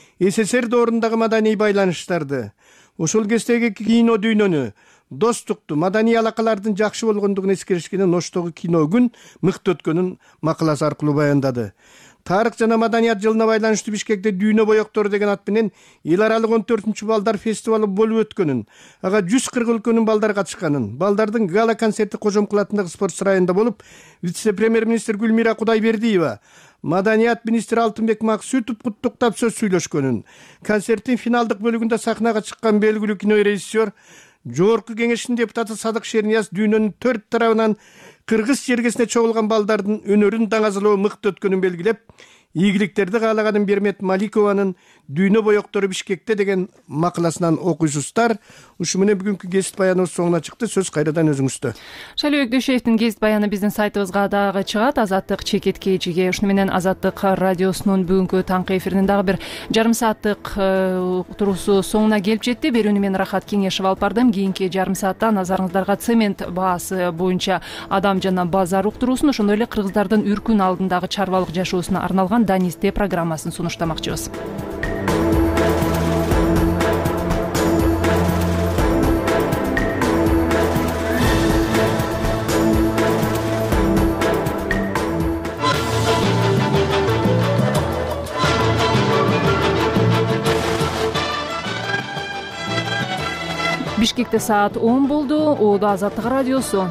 СССР доорундагы маданий байланыштарды, ошол кездеги кино дүйнөнү, достукту, маданий алакалардын жакшы болгондугун эскеришкенин Оштогу кино күн мыкты өткөнүн макаласы аркылуу баяндады. Тарых жана маданият жылына байланыштуу Бишкекте дүйнө боектору деген ат менен эл аралык он төртүнчү балдар фестивалы болуп өткөнүн, ага жүз кырк өлкөнүн балдары катышканын, балдардын гала концерти Кожомкул атындагы спорт сарайында болуп, вице-премьер-министр Гүлмира Кудайбердиева, маданият министри Алтынбек Максутов куттуктап сөз сүйлөшкөнүн, концерттин финалдык бөлүгүндө сахнага чыккан белгилүү кинорежиссер, Жогорку Кеңештин депутаты Садык Шернияз дүйнөнүн төрт тарабынан кыргыз жергесине чогулган балдардын өнөрүн даңазалоо мыкты өткөнүн белгилеп, ийгиликтерди каалаган Бермет Маликованын «Дүйнө боектору Бишкекте» деген макаласынан окуйсуздар. Ушу менен бүгүнкү гезит баяныбыз соңуна чыкты. Сөз кайрадан өзүңүздө. Шайлоо Өкдөшевдин гезит баяны биздин сайтыбызга дагы чыгат. Азаттык чекет кечиге. Ушуну менен Азаттык радиосунун бүгүнкү таңкы эфиринин дагы бир жарым сааттык турусу соңуна келип жетти. Берүүнү мен Рахат Кеңешев алып бардым. Кийинки жарым саатта назарыңыздарга цемент баасы боюнча адам жана базар уктуруусун, ошондой эле кыргыздардын үркүн алдындагы чарбалык жашоосуна арналган Данисте программасын сунуштамакчыбыз. Бишкекте саат он болду. Оодо Азаттык радиосу.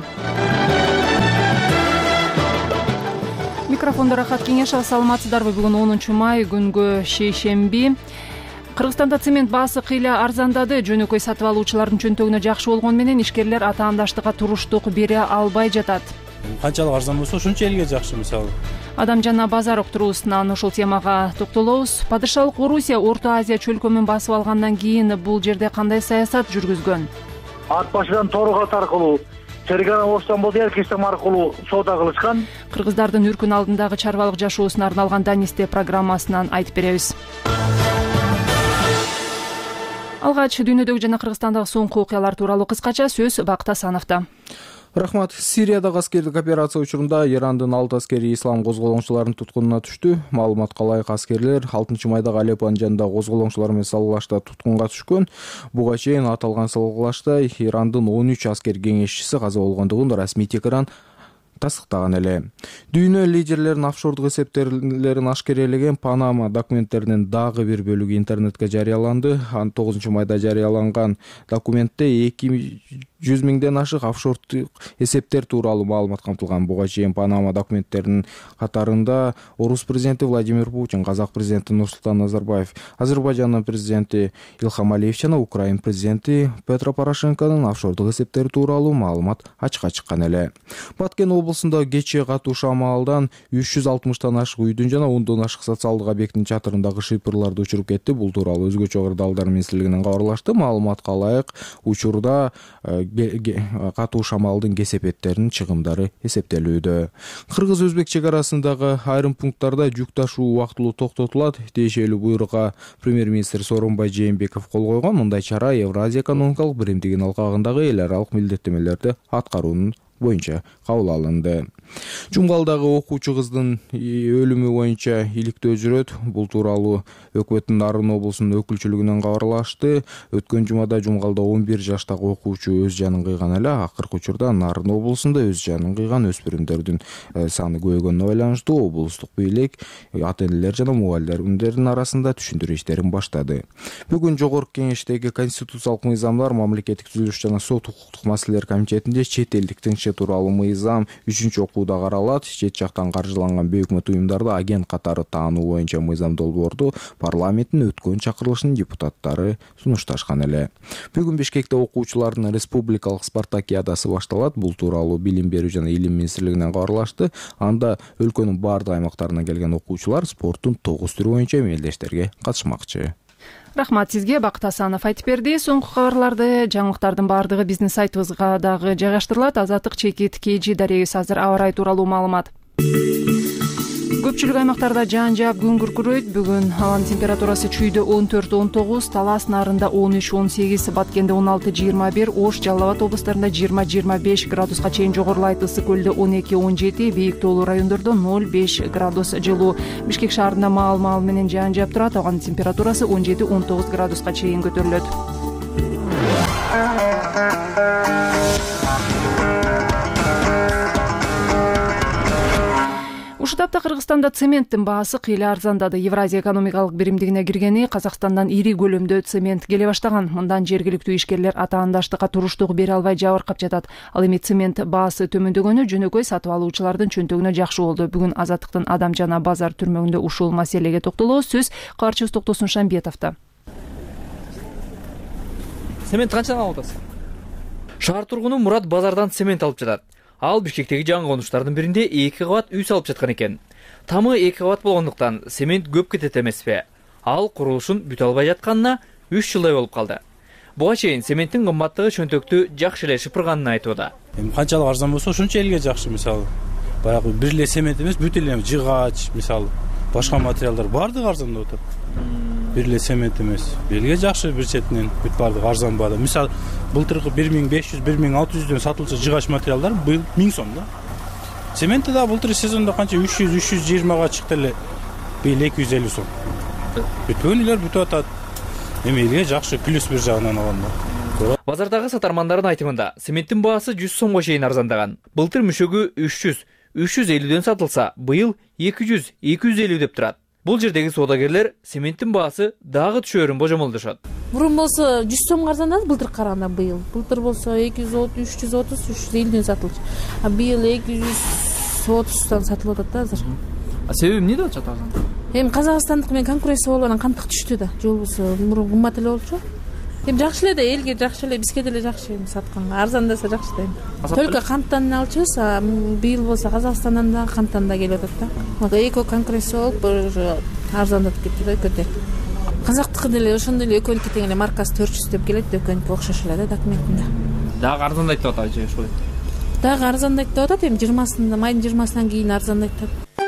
Микрофондо Рахат Кеңешев. Саламатсыздарбы? Бүгүн онунчу май, күнгө шейшемби. Кыргызстанда цемент баасы кыйла арзандады. Жөнөкөй сатып алуучулардын чөнтөгүнө жакшы болгону менен ишкерлер атаандаштыкка туруштук бере албай жатат. Канчалык арзан болсо ошончо элге жакшы. Мисалы адам жана базар уктуруусунан ушул темага токтолобуз. Падышалык Орусия Орто Азия чөлкөмүн басып алгандан кийин бул жерде кандай саясат жүргүзгөн? Ат башыдан Торгат аркылуу, Фергана Остамбол Эркистем аркылуу соода кылышкан. Кыргыздардын үркүн алдындагы чарбалык жашоосуна арналган Данисте программасынан айтып беребиз. Алгач дүйнөдөгү жана Кыргызстандагы соңку окуялар тууралуу кыскача сөз Бакыт Асановдо. Рахмат. Сириядагы аскердик операция учурунда Ирандын алты аскери ислам козголоңчуларынын туткунуна түштү. Маалыматка ылайык аскерлер алтынчы майдагы Алеппонун жанында козголоңчулар менен салгылашта туткунга түшкөн. Буга чейин аталган салгылашта Ирандын он үч аскер кеңешчиси каза болгондугун расмий Техран тастыктаган эле. Дүйнө лидерлеринин офшордук эсептерин ашкерелеген Панама документтеринин дагы бир бөлүгү интернетке жарыяланды. тогузунчу майда жарыяланган документте эки жүз миңден ашык офшордук эсептер тууралуу маалымат камтылган. Буга чейин Панама документтеринин катарында Орус президенти Владимир Путин, Казак президенти Нурсултан Назарбаев, Азербайжандын президенти Илхам Алиев жана Украина президенти Петро Порошенконун офшордук эсептери тууралуу маалымат ачыкка чыккан эле. Баткен облусунда кечээ катуу шамалдан үч жүз алтымыштан ашык үйдүн жана ондон ашык социалдык объекттин чатырындагы шипырларды учуруп кетти. Бул тууралуу өзгөчө кырдаалдар министрлигинен кабарлашты. Маалыматка ылайык учурда катуу шамалдын кесепеттеринин чыгымдары эсептелүүдө. Кыргыз-Өзбек чек арасындагы айрым пункттарда жүк ташуу убактылуу токтотулат. Тиешелүү буйрукка премьер-министр Сооронбай Жээнбеков кол койгон. Мындай чара Евразия экономикалык биримдигинин алкагындагы эл аралык милдеттемелерди аткаруунун боюнча кабыл алынды. Жумгалдагы окуучу кыздын өлүмү боюнча иликтөө жүрөт. Бул тууралуу өкмөттүн Нарын облусунун өкүлчүлүгүнөн кабарлашты. Өткөн жумада Жумгалда он бир жаштагы окуучу өз жанын кыйган эле. Акыркы учурда Нарын облусунда өз жанын кыйган өспүрүмдөрдүн саны көбөйгөнүнө байланыштуу облустук бийлик ата-энелер жана мугалимдердин арасында түшүндүрүү иштерин баштады. Бүгүн Жогорку Кеңештеги Конституциялык мыйзамдар, мамлекеттик түзүлүш жана сот укуктук маселелер комитетинде чет элдик тынчы тууралуу мыйзам үчүнчү окууда каралат. Чет жактан каржыланган бейөкмөт уюмдарды агент катары таануу боюнча мыйзам долбоорду парламенттин өткөн чакырылышынын депутаттары сунушташкан эле. Бүгүн Бишкекте окуучулардын республикалык спартакиадасы башталат. Бул тууралуу Билим берүү жана илим министрлигинен кабарлашты. Анда өлкөнүн бардык аймактарынан келген окуучулар спорттун тогуз түрү боюнча мелдештерге катышмакчы. Рахмат сизге. Бакыт Асанов айтып берди. Соңку кабарларды, жаңылыктардын баардыгы биздин сайтыбызга дагы жайгаштырылат. Азаттык чекит кж дарегибиз азыр аба ырайы тууралуу маалымат. Көпчүлүк аймактарда жаан жаап күн күркүрөйт. Бүгүн абанын температурасы чүйдө он төрт он тогуз, Талас Нарында он үч он сегиз, Баткенде он алты жыйырма бир, Ош, Жалал Абад облустарында жыйырма жыйырма беш градуска чейин жогорулайт. Ысык Көлдө он эки он жети, бийик тоолуу райондордо ноль беш градус жылуу. Бишкек шаарында маал-маал менен жаан жаап турат. Абанын температурасы он жети он тогуз градуска чейин көтөрүлөт. Ушул тапта Кыргызстанда цементтин баасы кыйла арзандады. Евразия экономикалык биримдигине киргени Казакстандан ири көлөмдө цемент келе баштаган. Мындан жергиликтүү ишкерлер атаандаштыкка туруштук бере албай жабыркап жатат. Ал эми цемент баасы төмөндөгөнү жөнөкөй сатып алуучулардын чөнтөгүнө жакшы болду. Бүгүн Азаттыктын Адам жана базар түрмөгүндө ушул маселеге токтолобуз. Сөз кабарчыбыз Токтосун Шамбетовдо. Цемент канчадан алып атасыз? Шаар тургуну Мурат базардан цемент алып жатат. Ал Бишкектеги жаңы конуштардын биринде эки кабат үй салып жаткан экен. Тамы эки кабат болгондуктан цемент көп кетет эмеспи? Ал курулушун бүтө албай жатканына үч жылдай болуп калды. Буга чейин цементтин кымбаттыгы чөнтөктү жакшы эле шыпырганын айтууда. Эми канчалык арзан болсо ошончо элге жакшы. Мисалы баягы бир эле цемент эмес, бүт эле жыгач, мисалы башка материалдар баардыгы арзандап атат. Бир эле цемент эмес. Элге жакшы бир четинен бүт баардыгы арзан баада. Мисалы былтыркы бир миң беш жүз бир миң алты жүздөн сатылчу жыгач материалдар быйыл миң сом да. Цементи да былтыр сезондо канча үч жүз үч жүз жыйырмага чыкты эле. Быйыл эки жүз элүү сом. Бүтөн элер бүтүп атат. Эми элге жакшы плюс бир жагынан алганда. Базардагы сатармандардын айтымында цементтин баасы жүз сомго чейин арзандаган. Былтыр мүшөгү үч жүз үч жүз элүүдөн сатылса, быйыл эки жүз эки жүз элүү деп турат. Бул жердеги соодагерлер цементтин баасы дагы түшөөрүн божомолдошот. Мурун болсо жүз сомго арзандады былтыр караганда быйыл. Былтыр болсо эки жүз отуз, үч жүз отуз, үч жүз элүүдөн сатылчу. А быйыл эки жүз отуздан сатылып атат да азыр. А себеби эмне деп атышат азыр? Эми Казакстандык менен конкуренция болуп анан кантык түштү да. Же болбосо мурун кымбат эле болчу. Эми жакшы эле да, элге жакшы эле, бизге деле жакшы эми сатканга. Арзандаса жакшы да эми. Только канттан алчубуз, а быйыл болсо Казакстандан да канттан да келип атат да. Эко конкуренция болуп арзандатып кетти да экөөдө. Казактыкы деле ошондой эле экөөнүкү тең эле маркасы төрт жүз деп келет, экөөнүкү окшош эле да документинде. Дагы арзандайт деп атат же ошол. Дагы арзандайт деп атат, эми жыйырмасында, майдын жыйырмасынан кийин арзандайт деп.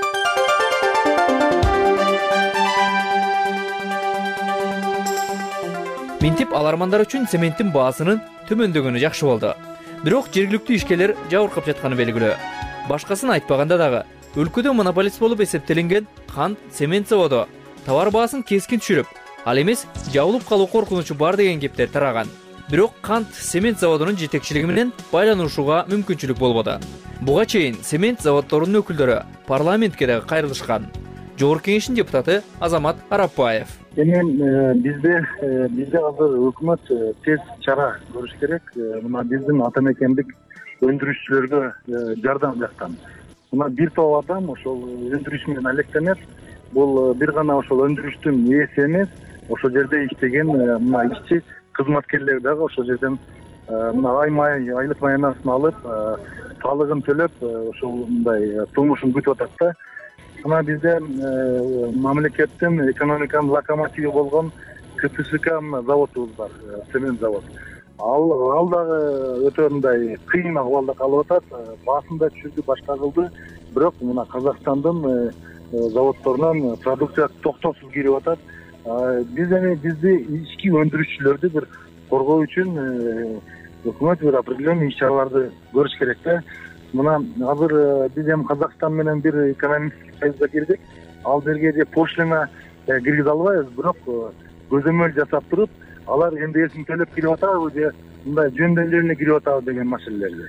Минтип алармандар үчүн цементтин баасынын төмөндөгөнү жакшы болду. Бирок жергиликтүү ишкерлер жабыркап жатканы белгилүү. Башкасын айтпаганда дагы өлкөдө монополист болуп эсептелинген кант цемент заводу товар баасын кескин түшүрүп, ал эмес жабылып калуу коркунучу бар деген кептер тараган. Бирок кант цемент заводунун жетекчилиги менен байланышууга мүмкүнчүлүк болбоду. Буга чейин цемент заводдорунун өкүлдөрү парламентке дагы кайрылышкан. Жогорку кеңештин депутаты Азамат Арапбаев. Эми бизде бизде азыр өкмөт тез чара көрүш керек. Мына биздин ата мекендик өндүрүшчүлөргө жардам жактан. Мына бир топ адам ошол өндүрүш менен алектенет. Бул бир гана ошол өндүрүштүн ээси эмес, ошол жерде иштеген мына ишчи кызматкерлер дагы ошол жерден мына ай май айлык маянасын алып, талыгын төлөп, ошол мындай турмушун күтүп атат да. Мына бизде мамлекеттин экономиканын локомотиви болгон КТСК заводубуз бар, цемент завод. Ал ал дагы өтө мындай кыйын акыбалда калып атат, баасын да түшүрдү, башка кылды. Бирок мына Казакстандын заводдорунан продукция токтосуз кирип атат. Биз эми бизди ички өндүрүшчүлөрдү бир коргоо үчүн өкмөт бир определенный иш чараларды көрүш керек да. Мына азыр биз эми Казакстан менен бир экономический союзга кирдик. Ал жерге же пошлина киргизе албайбыз, бирок көзөмөл жасап туруп, алар эмдесин төлөп кирип атабы же мындай жөндөмдөрүнө кирип атабы деген маселелерди.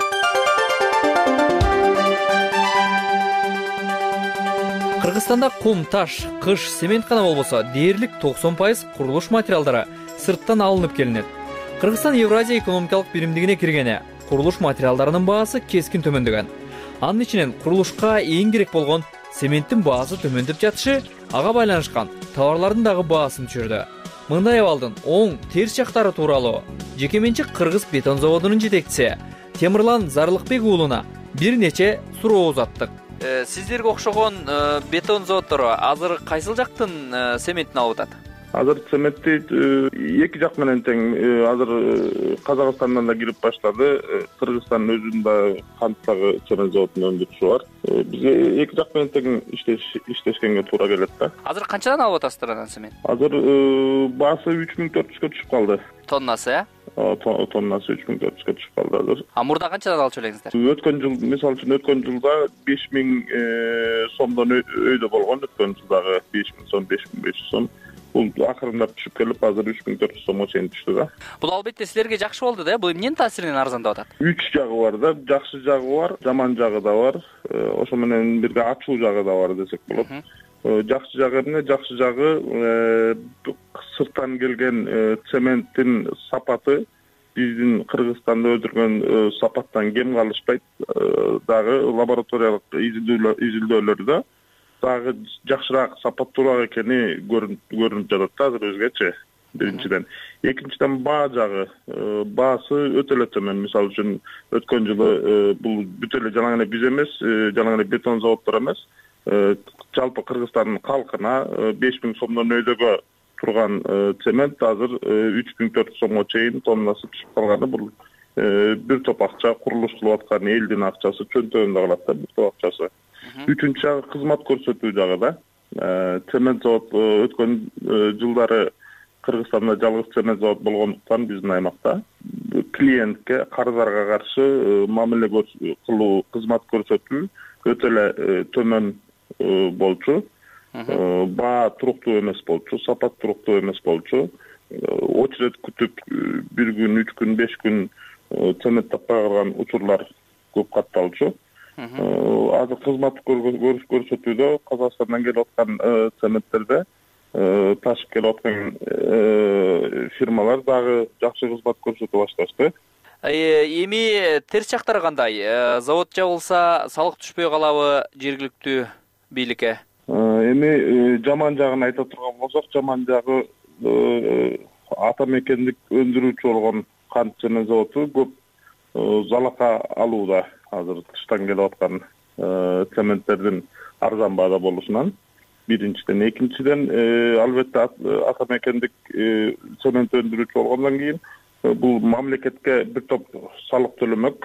Кыргызстанда кум, таш, кыш, цемент гана болбосо, дээрлик токсон пайыз курулуш материалдары сырттан алынып келинет. Кыргызстан Евразия экономикалык биримдигине киргене курулуш материалдарынын баасы кескин төмөндөгөн. Анын ичинен курулушка эң керек болгон цементтин баасы төмөндөп жатышы ага байланышкан товарлардын дагы баасын түшүрдү. Мындай абалдын оң терс жактары тууралуу жеке менчик Кыргыз бетон заводунун жетекчиси Темирлан Зарлыкбек уулуна бир нече суроо узаттык. Сиздерге окшогон бетон заводдору азыр кайсыл жактын цементин алып атат? Азыр цементти эки жак менен тең. Азыр Казакстандан да кирип баштады. Кыргызстандын өзүнүн да канттагы цемент заводунун өндүрүшү бар. Бизге эки жак менен тең иштешкенге туура келет да. Азыр канчадан алып атасыздар анан цемент? Азыр баасы үч миң төрт жүзгө түшүп калды. Тоннасы, э? Тоннасы үч миң төрт жүзгө түшүп калды азыр. А мурда канчадан алчу элеңиздер? Өткөн жыл, мисалы үчүн өткөн жылда беш миң сомдон өйдө болгон, өткөн жылдагы беш миң сом, беш миң беш жүз сом. Бул акырындап түшүп келип, азыр үч миң төрт жүз сомго чейин түштү да. Бул албетте силерге жакшы болду да. Бул эмненин таасиринен арзандап атат? Үч жагы бар да. Жакшы жагы бар, жаман жагы да бар. Ошо менен бирге ачуу жагы да бар десек болот. Жакшы жагы эмне? Жакшы жагы сырттан келген цементтин сапаты биздин Кыргызстанда өндүргөн сапаттан кем калышпайт. Дагы лабораториялык изилдөөлөр да дагы жакшыраак сапаттуураак экени көрүнүп жатат да азыр өзгөчө. Биринчиден, экинчиден баа жагы, баасы өтө эле төмөн. Мисалы үчүн өткөн жылы бул бүт эле жана эле биз эмес, жана эле бетон заводдор эмес, жалпы Кыргызстандын калкына беш миң сомдон өйдөгө турган цемент азыр үч миң төрт жүз сомго чейин тоннасы түшүп калганы. Бул бир топ акча курулуш кылып аткан элдин акчасы чөнтөгүндө калат да, бир топ акчасы. Үчүнчү жагы кызмат көрсөтүү жагы да. Цемент завод өткөн жылдары Кыргызстанда жалгыз цемент завод болгондуктан биздин аймакта клиентке, карыздарга каршы мамиле кылуу, кызмат көрсөтүү өтө эле төмөн болчу. Баа туруктуу эмес болчу, сапат туруктуу эмес болчу. Очередь күтүп бир күн, үч күн, беш күн цемент таппай калган учурлар көп катталчу. Азыр кызмат көрсөтүүдө Казакстандан келип аткан цементтерде ташып келип аткан фирмалар дагы жакшы кызмат көрсөтө башташты. Эми терс жактары кандай? Завод жабылса, салык түшпөй калабы жергиликтүү бийликке? Эми жаман жагын айта турган болсок, жаман жагы ата мекендик өндүрүүчү болгон кант цемент заводу көп залака алууда. Азыр тыштан келип аткан цементтердин арзан баада болушунан биринчиден, экинчиден албетте ата мекендик цемент өндүрүүчү болгондон кийин бул мамлекетке бир топ салык төлөмөк,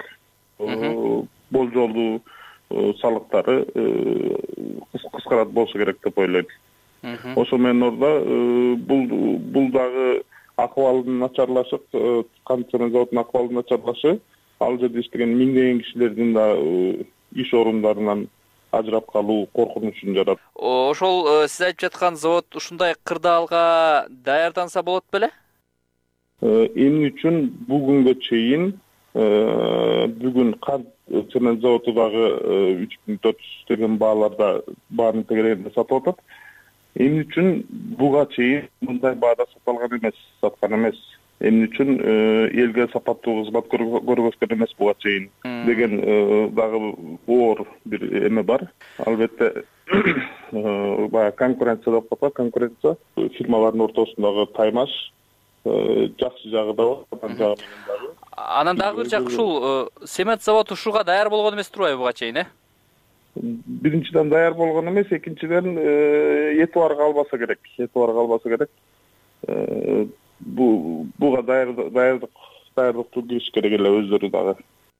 болжолдуу салыктары кыскарат болушу керек деп ойлойм. Ошо менен ордо бул бул дагы акыбалдын начарлашы, кант цемент заводунун акыбалдын начарлашы, ал жерде иштеген миңдеген кишилердин да иш орундарынан ажырап калуу коркунучун жарат. Ошол сиз айтып жаткан завод ушундай кырдаалга даярданса болот беле? Эмне үчүн бүгүнгө чейин бүгүн кант цемент заводу дагы үч миң төрт жүз деген бааларда баанын тегерегинде сатып атат. Эмне үчүн буга чейин мындай баада сатылган эмес, саткан эмес? Эмне үчүн элге сапаттуу кызмат көргөзгөн эмес буга чейин деген дагы оор бир эме бар. Албетте баягы конкуренция деп коет, конкуренция фирмалардын ортосундагы таймаш жакшы жагы да бар. Анан дагы бир жак ушул цемент заводу ушуга даяр болгон эмес турбайбы буга чейин, э? Биринчиден даяр болгон эмес, экинчиден этибарга албаса керек. Этибарга албаса керек. Бу буга даярдык даярдык даярдыктуу кириш керек эле өздөрү дагы.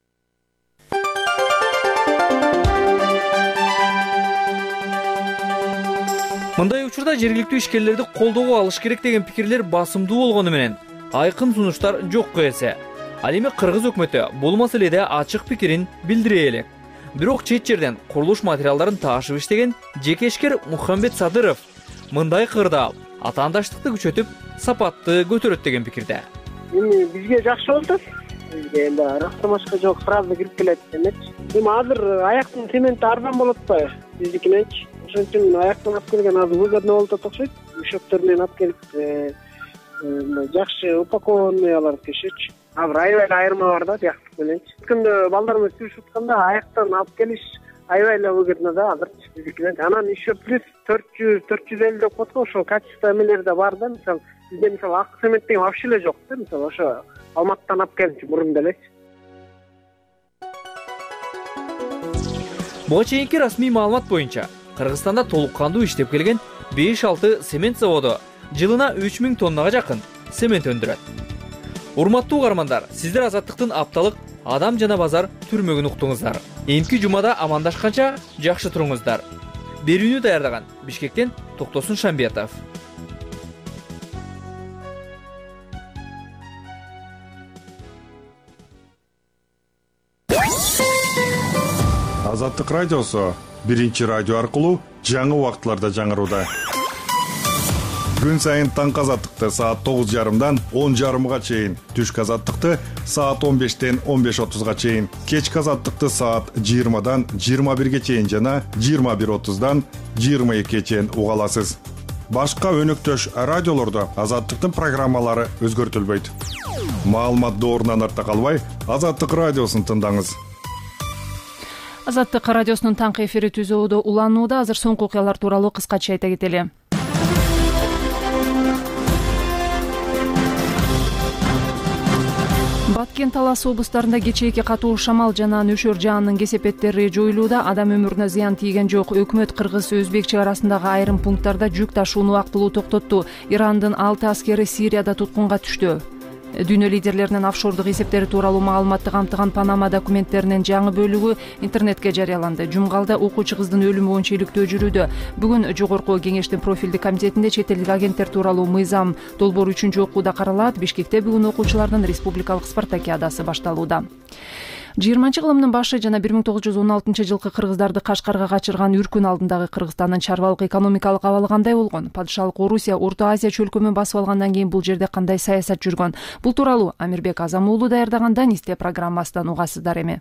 Мындай учурда жергиликтүү ишкерлерди колдоого алыш керек деген пикирлер басымдуу болгону менен айкын сунуштар жокко эсе. Ал эми Кыргыз өкмөтү бул маселеде ачык пикирин билдире элек. Бирок чет жерден курулуш материалдарын таашып иштеген жекешкер Мухаммед Садыров мындай кырдаал атаандаштыкты күчөтүп, сапатты көтөрөт деген пикирде. Эми бизге жакшы болот. Бизге эми растамашка жок, сразу кирип келет эмечи. Эми азыр аяктын цементи арзан болот атпайбы биздикиненчи? Ошон үчүн аяктан алып келген азыр выгодно болот окшойт. Мешоктор менен алып келип жакшы упакованный алар кишичи. Азыр аябай айырма бар да тияктык мененчи. Өткөндө балдарыбыз сүрүшүп атканда аяктан алып келиш аябай эле выгодно да азырчы биздикинен. Анан еще плюс төрт жүз төрт жүз элүү деп коет го, ошол качество эмелери да бар да. Мисалы бизде мисалы ак цемент деген вообще эле жок да. Мисалы ошо Алматыдан алып келчи мурун делечи. Буга чейинки расмий маалымат боюнча Кыргызстанда толук кандуу иштеп келген беш алты цемент заводу жылына үч миң тоннага жакын цемент өндүрөт. Урматтуу угармандар, сиздер Азаттыктын апталык Адам жана базар түрмөгүн уктуңуздар. Эмки жумада амандашканча жакшы туруңуздар. Берүүнү даярдаган Бишкектен Токтосун Шамбетов. Азаттык радиосу биринчи радио аркылуу жаңы убактыларда жаңырууда. Күн сайын таңкы азаттыкты саат тогуз жарымдан он жарымга чейин, түшкү азаттыкты саат он бештен он беш отузга чейин, кечки азаттыкты саат жыйырмадан жыйырма бирге чейин жана жыйырма бир отуздан жыйырма экиге чейин уга аласыз. Башка өнөктөш радиолордо азаттыктын программалары өзгөртүлбөйт. Маалымат доорунан артта калбай, Азаттык радиосун тыңдаңыз. Азаттык радиосунун таңкы эфири түзүүдө уланууда. Азыр соңку окуялар тууралуу кыскача айта кетели. Баткен Талас облустарында кечээки катуу шамал жана нөшөр жаанын кесепеттери жоюлууда. Адам өмүрүнө зыян тийген жок. Өкмөт Кыргыз Өзбек чек арасындагы айрым пункттарда жүк ташууну убактылуу токтотту. Ирандын алты аскери Сирияда туткунга түштү. Дүйнө лидерлеринин офшордук эсептери тууралуу маалыматты камтыган Панама документтеринин жаңы бөлүгү интернетке жарыяланды. Жумгалда окуучу кыздын өлүмү боюнча иликтөө жүрүүдө. Бүгүн жогорку кеңештин профилдик комитетинде чет элдик агенттер тууралуу мыйзам долбоору үчүнчү окууда каралат. Бишкекте бүгүн окуучулардын республикалык спартакиадасы башталууда. жыйырманчы кылымдын башы жана бир миң тогуз жүз он алтынчы жылкы кыргыздарды Кашкарга качырган үркүн алдындагы Кыргызстандын чарбалык экономикалык абалы кандай болгон? Падышалык Орусия Орто Азия чөлкөмүн басып алгандан кийин бул жерде кандай саясат жүргөн? Бул тууралуу Амирбек Азам уулу даярдаган Данисте программасынан угасыздар эми.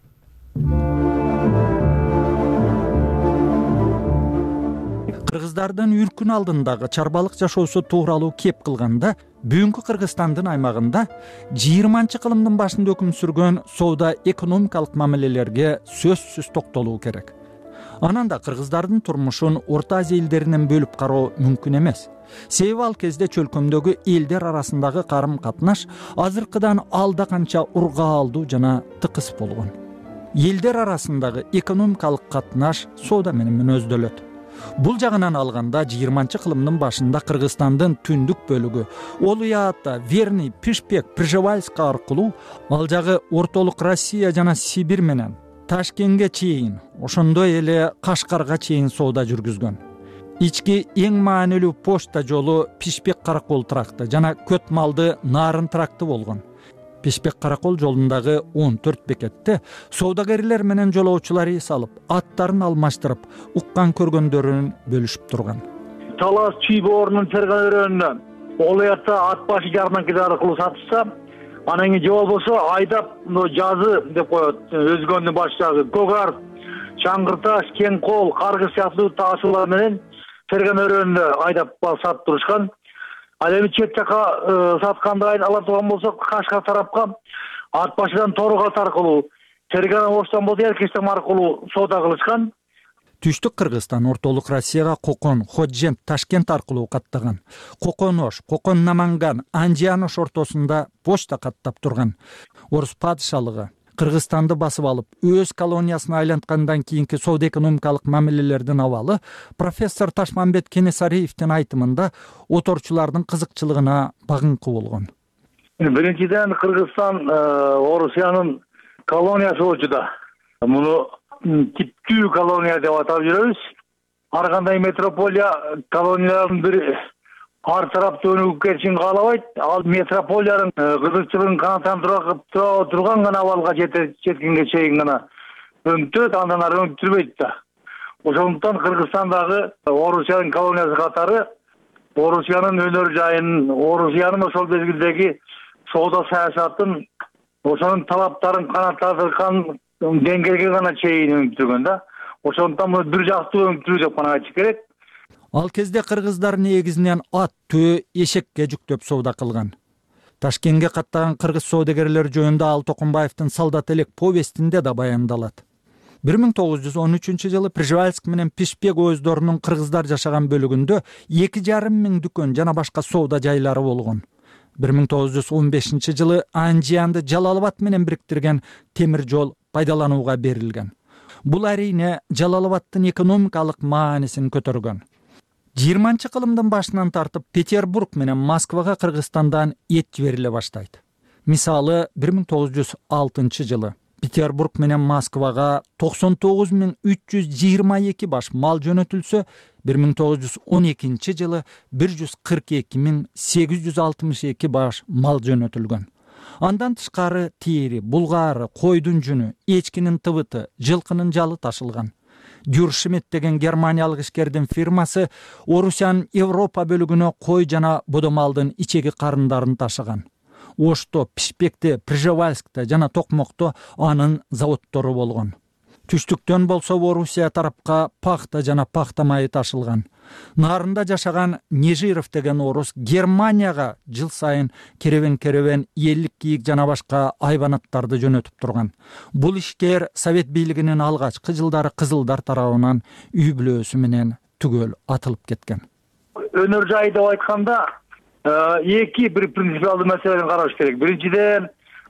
Кыргыздардын үркүн алдындагы чарбалык жашоосу тууралуу кеп кылганда, бүгүнкү Кыргызстандын аймагында жыйырманчы кылымдын башында өкүм сүргөн соода экономикалык мамилелерге сөзсүз токтолуу керек. Анан да кыргыздардын турмушун Орто Азия элдеринен бөлүп кароо мүмкүн эмес. Себеби ал кезде чөлкөмдөгү элдер арасындагы карым-катнаш азыркыдан алда канча ургаалдуу жана тыкыз болгон. Элдер арасындагы экономикалык катнаш соода менен мүнөздөлөт. Бул жагынан алганда жыйырманчы кылымдын башында Кыргызстандын түндүк бөлүгү Олуята, Верный, Пишпек, Пржевальск аркылуу ал жагы ортолук Россия жана Сибирь менен Ташкентке чейин, ошондой эле Кашкарга чейин соода жүргүзгөн. Ички эң маанилүү почта жолу Пишпек Каракол тракты жана Көт малды Нарын тракты болгон. Пишпек Каракол жолундагы он төрт бекетте соодагерлер менен жолоочулар эс алып, аттарын алмаштырып, уккан көргөндөрүн бөлүшүп турган. Талас чүй боорунун тергөө өрөөнүнөн Олуятта ат башы жарман кеде аркылуу сатышса, анан кийин же болбосо айдап жазы деп коет, өзгөндүн баштагы Когар, Чаңгырташ, Кең кол, Каргыз сыяктуу таасылар менен тергөө өрөөнүндө айдап сатып турушкан. Ал эми чет жака сатканды ала турган болсок, Кашкар тарапка ат башыдан Торгат аркылуу, Терган Оштан болду Эркечтен аркылуу соода кылышкан. Түштүк Кыргызстан ортолук Россияга Кокон, Ходжент, Ташкент аркылуу каттаган. Кокон-Ош, Кокон-Наманган, Анжиянош ортосунда почта каттап турган. Орус падышалыгы Кыргызстанды басып алып, өз колониясына айланткандан кийинки соода экономикалык мамилелердин абалы профессор Ташмамбет Кенесариевдин айтымында оторчулардын кызыкчылыгына багыңкы болгон. Биринчиден Кыргызстан Орусиянын колониясы болчу да. Муну типтүү колония деп атап жүрөбүз. Ар кандай метрополия колониялардын бири ар тараптуу өнүгүп кетишин каалабайт. Ал метрополиянын кызыкчылыгын канааттандырып турган гана абалга жеткенге чейин гана өнүктөт, андан ары өнүктүрбөйт да. Ошондуктан Кыргызстандагы Орусиянын колониясы катары Орусиянын өнөр жайын, Орусиянын ошол мезгилдеги соода саясатын, ошонун талаптарын канааттандырган деңгээлге гана чейин өнүктүргөн да. Ошондуктан муну бир жактуу өнүктүрүү деп гана айтыш керек. Ал кезде кыргыздар негизинен ат, төө, эшекке жүктөп соода кылган. Ташкентке каттаган кыргыз соодагерлер жөнүндө Ал Токумбаевдин Солдат элек повестинде да баяндалат. бир миң тогуз жүз он үчүнчү жылы Пржевальск менен Пишпек өздөрүнүн кыргыздар жашаган бөлүгүндө эки жарым миң дүкөн жана башка соода жайлары болгон. бир миң тогуз жүз он бешинчи жылы Анжиянды Жалал Абад менен бириктирген темир жол пайдаланууга берилген. Бул арине Жалал Абадтын экономикалык маанисин көтөргөн. жыйырманчы кылымдын башынан тартып Петербург менен Москвага Кыргызстандан эт жибериле баштайт. Мисалы бир миң тогуз жүз алтынчы жылы Петербург менен Москвага токсон тогуз миң үч жүз жыйырма эки баш мал жөнөтүлсө, бир миң тогуз жүз он экинчи жылы бир жүз кырк эки миң сегиз жүз алтымыш эки баш мал жөнөтүлгөн. Андан тышкары тери, булгары, койдун жүнү, эчкинин тыбыты, жылкынын жалы ташылган. Дюршемет деген германиялык ишкердин фирмасы Орусиянын Европа бөлүгүнө кой жана бодомалдын ичеги карындарын ташыган. Ошто, Пишпекте, Пржевальскте жана Токмокто анын заводдору болгон. Түштүктөн болсо Орусия тарапка пахта жана пахта майы ташылган. Нарында жашаган Нежиров деген орус Германияга жыл сайын керебен-керебен элдик кийик жана башка айбанаттарды жөнөтүп турган. Бул ишкер Совет бийлигинин алгачкы жылдары кызылдар тарабынан үй бүлөсү менен түгөл атылып кеткен. Өнөр жайы деп айтканда эки бир принципиалдуу маселени караш керек. Биринчиден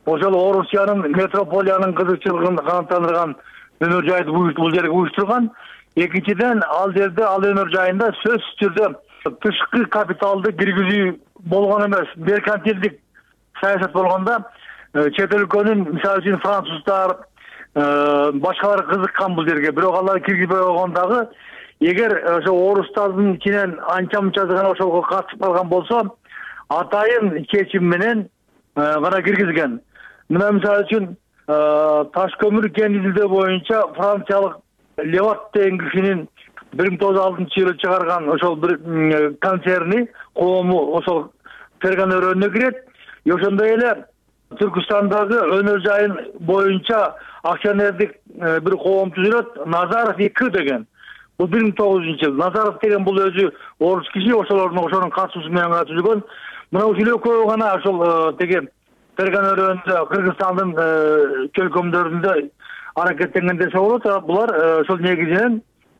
ошол Орусиянын метрополиянын кызыкчылыгын канааттандырган өнөр жайды бул жерге уюштурган. Экинчиден, ал жерде ал өнөр жайында сөзсүз түрдө тышкы капиталды киргизүү болгон эмес, меркантилдик саясат болгондо чет өлкөнүн, мисалы үчүн француздар, башкалар кызыккан бул жерге, бирок алар киргизбей койгон дагы. Эгер ошо орустардын ичинен анча мынчасы гана ошого катышып калган болсо, атайын чечим менен гана киргизген. Мына мисалы үчүн таш көмүр кен изилдөө боюнча франциялык Леват деген кишинин бир миң тогуз жүз алтынчы жылы чыгарган ошол бир концерни коому ошол Ферган өрөөнүнө кирет. Ошондой эле Түркүстандагы өнөр жайын боюнча акционердик бир коом түзүлөт, Назаров эки деген. Бул бир миң тогуз жүзүнчү жыл. Назаров деген бул өзү орус киши, ошолордун ошонун катышуусу менен гана түзүлгөн. Мына ушул экөө гана ошол теги Ферган өрөөнүндө Кыргызстандын чөлкөмдөрүндө аракеттенген десе болот. Булар ошол негизинен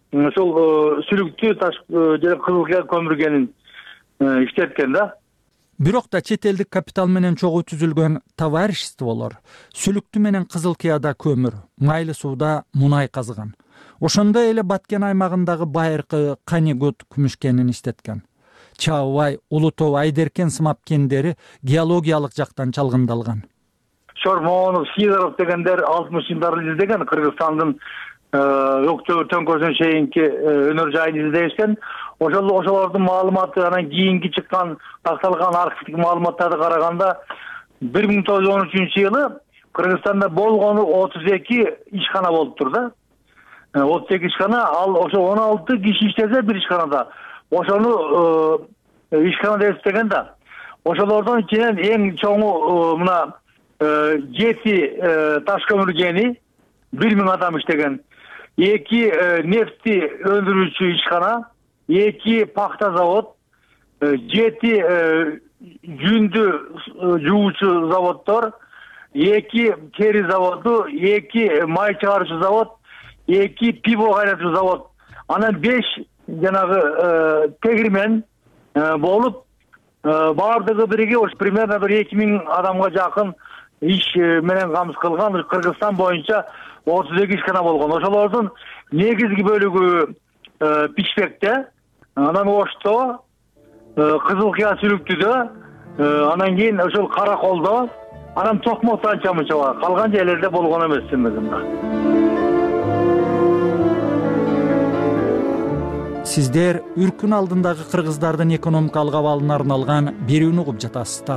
ошол сүлүктүү таш же кызыл көмүр кенин иштеткен да. Бирок да чет элдик капитал менен чогуу түзүлгөн товариществолор сүлүктүү менен кызыл кыяда көмүр, майлы сууда мунай казган. Ошондой эле Баткен аймагындагы байыркы Канигут күмүш кенин иштеткен. Чаабай, Улутоо, Айдеркен сымап кендери геологиялык жактан чалгындалган. Шормонов, Сидоров дегендер алтымыш жылдары издеген Кыргызстандын өктөбүр төңкөсүнө чейинки өнөр жайын издешкен. Ошол ошолордун маалыматы анан кийинки чыккан такталган архивдик маалыматтарды караганда бир миң тогуз жүз он үчүнчү жылы Кыргызстанда болгону отуз эки ишкана болуптур да. отуз эки ишкана, ал ошо он алты киши иштесе бир ишканада. Ошону ишкана деп эсептеген да. Ошолордун ичинен эң чоңу мына жети таш көмүр кени бир миң адам иштеген. эки нефти өндүрүүчү ишкана, эки пахта завод, жети жүндү жуучу заводдор, эки тери заводу, эки май чыгаруучу завод, эки пиво кайнатуу завод, анан беш жанагы тегирмен болуп, баардыгы бириги ошо примерно бир эки миң адамга жакын иш менен камсыз кылган. Кыргызстан боюнча отуз эки ишкана болгон. Ошолордун негизги бөлүгү Пичпекте, анан Ошто, Кызыл Кыя сүлүктүдө, анан кийин ошол Караколдо, анан Токмокто анча мынча бар. Калган жерлерде болгон эмес эмесимда. Сиздер үркүн алдындагы кыргыздардын экономикалык абалына арналган берүүнү угуп жатасыздар.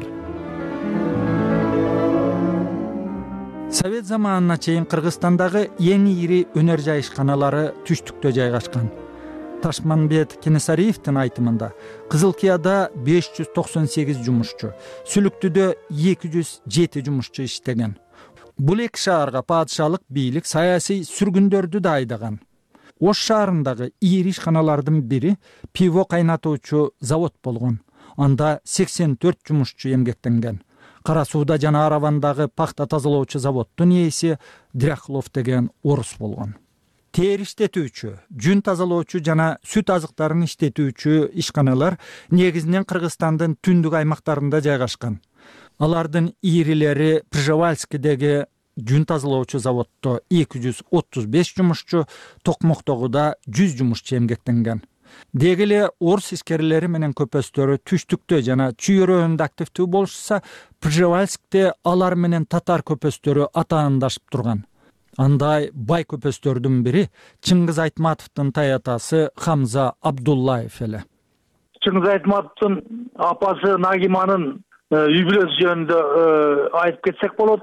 Совет заманына чейин Кыргызстандагы эң ири өнөр жай ишканалары түштүктө жайгашкан. Ташманбет Кенесариевдин айтымында Кызыл Кыяда беш жүз токсон сегиз жумушчу, Сүлүктүдө эки жүз жети жумушчу иштеген. Бул эки шаарга падышалык бийлик саясий сүргүндөрдү да айдаган. Ош шаарындагы ири ишканалардын бири пиво кайнатуучу завод болгон. Анда сексен төрт жумушчу эмгектенген. Кара сууда жана Аравандагы пахта тазалоочу заводдун ээси Дряхлов деген орус болгон. Тери иштетүүчү, жүн тазалоочу жана сүт азыктарын иштетүүчү ишканалар негизинен Кыргызстандын түндүк аймактарында жайгашкан. Алардын ирилери Пржевальскидеги жүн тазалоочу заводдо эки жүз отуз беш жумушчу, Токмоктогу да жүз жумушчу эмгектенген. Деги эле орус ишкерлери менен көпөстөрү түштүктө жана чүйөрөөнүндө активдүү болушса, Пржевальскте алар менен татар көпөстөрү атаандашып турган. Андай бай көпөстөрдүн бири Чыңгыз Айтматовдун таятасы Хамза Абдуллаев эле. Чыңгыз Айтматовдун апасы Нагиманын юбилейси жөнүндө айтып кетсек болот.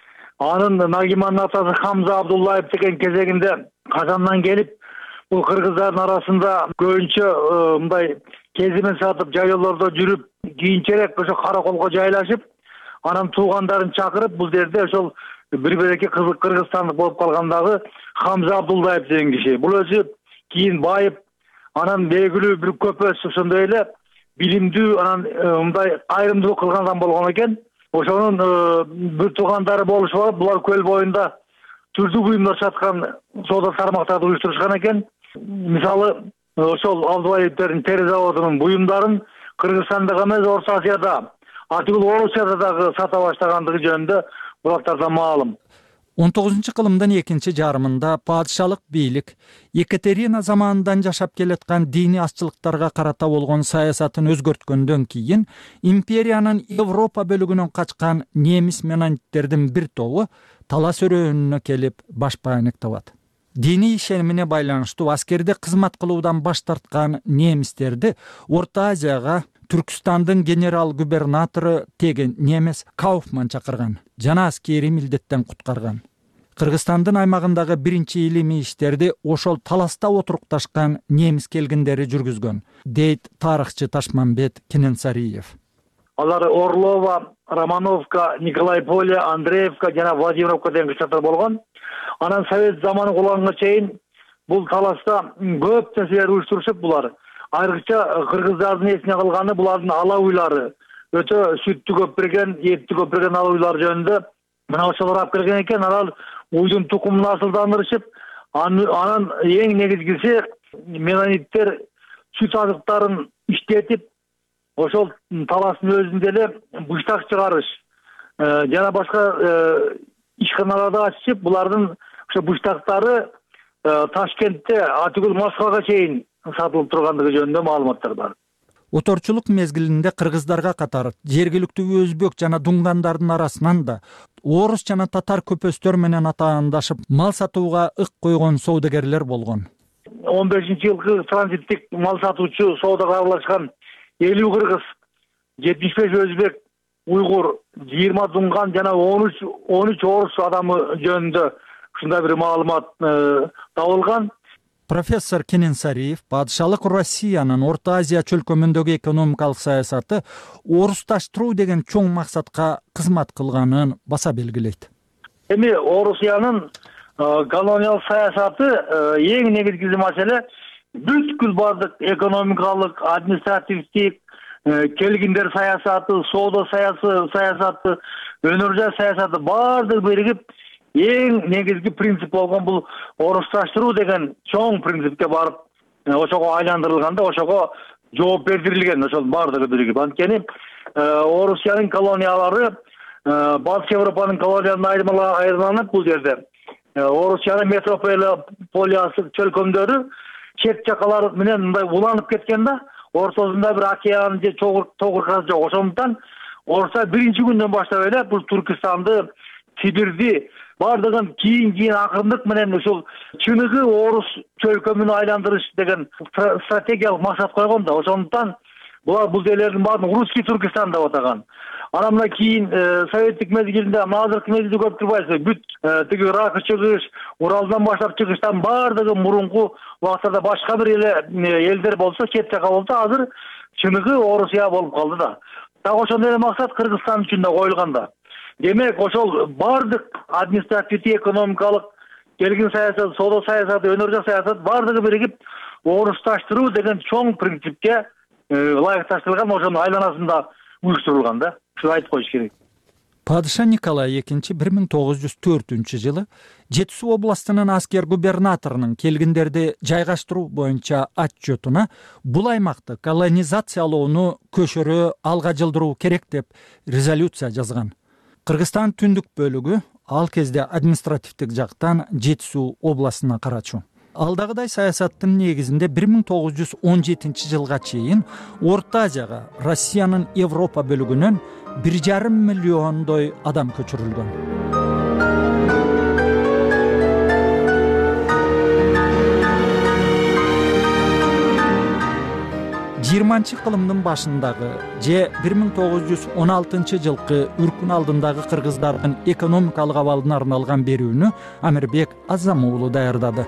Анын Нагиманын атасы Хамза Абдуллаев деген кезегинде Казандан келип, бул кыргыздардын арасында көбүнчө мындай кезимен сатып жайлоолордо жүрүп, кийинчерээк ошо Караколго жайлашып, анан туугандарын чакырып, бул жерде ошол бир береке кызык кыргызстандык болуп калгандагы Хамза Абдуллаев деген киши. Бул өзү кийин байып, анан белгилүү бир көпөс, ошондой эле билимдүү, анан мындай айрымдуулук кылган адам болгон экен. Ошонун бир туугандары болушуп алып, булар көл боюнда түрдүү буюмдар саткан соода тармактарды уюштурушкан экен. Мисалы, ошол Абдуллаевдердин тери заводунун буюмдарын Кыргызстанда эмес, Орто Азияда, атүгүл Орусияда дагы сата баштагандыгы жөнүндө булактардан маалым. он тогузунчу кылымдын экинчи жарымында падышалык бийлик Екатерина заманынан жашап келаткан диний азчылыктарга карата болгон саясатын өзгөрткөндөн кийин империянын Европа бөлүгүнөн качкан немис менониттердин бир тобу талас өрөөнүнө келип баш байнек табат. Диний ишенимине байланыштуу аскерде кызмат кылуудан баш тарткан немистерди Орто Азияга Түркістандың генерал-губернаторы теген немес Кауфман чакырган жана аскери милдеттен куткарган. Кыргызстандын аймагындагы биринчи илимий иштерди ошол таласта отурукташкан немис келгиндери жүргүзгөн, дейт тарыхчы Ташмамбет Кененсариев. Алар Орлова, Романовка, Николай Поле, Андреевка жана Владимировка деген кыштактар болгон. Анан совет заманы кулганга чейин бул таласта көп нерселер уюштурушуп булар. Айрыкча кыргыздардын эсине калганы булардын ала уйлары. Өтө сүттү көп берген, этти көп берген ала уйлар жөнүндө мына ошолор алып келген экен. Алар уйдун тукумун асылдандырышып, анан эң негизгиси менониттер сүт азыктарын иштетип, ошол таластын өзүндө эле быштак чыгарыш жана башка ишканаларды ачып, булардын ошо быштактары Ташкентте атүгүл Москвага чейин сатылып тургандыгы жөнүндө маалыматтар бар. Оторчулук мезгилинде кыргыздарга катар жергиликтүү өзбек жана дунгандардын арасынан да орус жана татар көпөстөр менен атаандашып мал сатууга ык койгон соодагерлер болгон. он бешинчи жылкы транзиттик мал сатуучу соодага аралашкан элүү кыргыз, жетимиш беш өзбек, уйгур, жыйырма дунган жана он үч орус адамы жөнүндө ушундай бир маалымат табылган. Профессор Кененсариев падышалык Россиянын Орто Азия чөлкөмүндөгү экономикалык саясаты орусташтыруу деген чоң максатка кызмат кылганын баса белгилейт. Эми Орусиянын колониялык саясаты эң негизги маселе бүткүл бардык экономикалык, административдик, келгиндер саясаты, соода саясаты, өнөр жай саясаты бардыгы биригип эң негизги принцип болгон бул орусташтыруу деген чоң принципке барып ошого айландырылганда ошого жооп бердирилген, ошол бардыгы биригип. Анткени Орусиянын колониялары Батыс Европанын колонияларынан айырмаланып бул жерде Орусиянын метрополиясы чөлкөмдөрү чет жакалар менен мындай уланып кеткен да, ортосунда бир океан же тогуркасы жок. Ошондуктан орусдар биринчи күндөн баштап эле бул Түркистанды, Сибирди бардыгын кийин-кийин акырындык менен ушул чыныгы орус чөлкөмүнө айландырыш деген стратегиялык максат койгон да. Ошондуктан булар бул жерлердин баарын русский Түркистан деп атаган. Анан мына кийин советтик мезгилинде, азыркы мезгилде көп турбайсыз. Бүт тиги Ракы чыгыш, Уралдан баштап чыгыштан бардыгы мурунку убактарда башка бир эле элдер болсо, чет жака болсо, азыр чыныгы Орусия болуп калды да. Так ошондой эле максат Кыргызстан үчүн да коюлган да. Демек, ошол бардык административдик, экономикалык, келгин саясат, соода саясаты, өнөр жай саясат бардыгы биригип орусташтыруу деген чоң принципке ылайыкташтырылган, ошонун айланасында уюштурулган да. Ушуну айтып коюш керек. Падыша Николай экинчи бир миң тогуз жүз төртүнчү жылы Жети Суу областынын аскер губернаторунун келгиндерди жайгаштыруу боюнча отчетуна бул аймакты колонизациялоону көшөрө алга жылдыруу керек деп резолюция жазган. Кыргызстан түндүк бөлүгү ал кезде административдик жактан Жети Суу областына карачу. Алдагыдай саясаттын негизинде бир миң тогуз жүз он жетинчи жылга чейин Орто Азияга Россиянын Европа бөлүгүнөн бир жарым миллиондой адам көчүрүлгөн. жыйырманчы кылымдын башындагы же бир миң тогуз жүз он алтынчы жылкы үркүн алдындагы кыргыздардын экономикалык абалына арналган берүүнү Амирбек Азам уулу даярдады.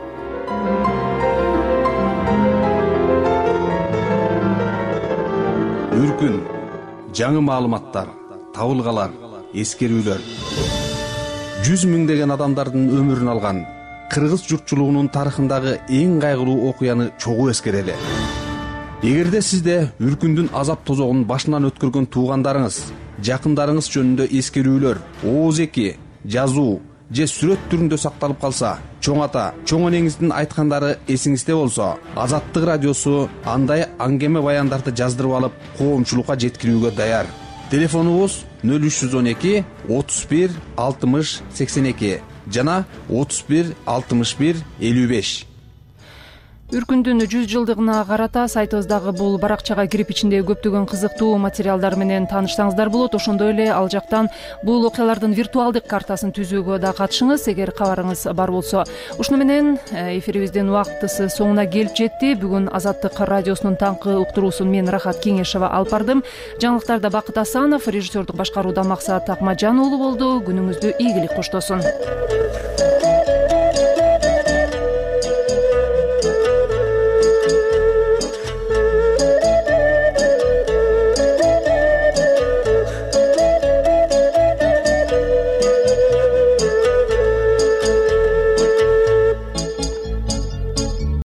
Үркүн, жаңы маалыматтар, табылгалар, эскерүүлөр. жүз миңдеген адамдардын өмүрүн алган кыргыз журтчулугунун тарыхындагы эң кайгылуу окуяны чогуу эскерели. Эгерде сизде үркүндүн азап тозогун башынан өткөргөн туугандарыңыз, жакындарыңыз жөнүндө эскерүүлөр, ооз-эки, жазуу же сүрөт түрүндө сакталып калса, чоң ата, чоң энеңиздин айткандары эсиңизде болсо, Азаттык радиосу андай аңгеме баяндарды жаздырып алып, коомчулукка жеткирүүгө даяр. телефонубуз нөл үч жүз он эки отуз бир алтымыш сексен эки жана отуз бир алтымыш бир элүү беш. Үркүндүн жүз жылдыгына карата сайтыбыздагы бул баракчага кирип ичинде көптөгөн кызыктуу материалдар менен таанышсаңыздар болот. Ошондой эле ал жактан бул окуялардын виртуалдык картасын түзүүгө да катышыңыз эгер кабарыңыз бар болсо. Ушуну менен эфирибиздин убактысы соңуна келип жетти. Бүгүн Азаттык радиосунун таңкы уктуруусун мен Рахат Кеңешова алып бардым. Жаңылыктарда Бакыт Асанов, режиссердук башкарууда Максат Акмаджан уулу болду. Күнүңүздү ийгилик коштосун.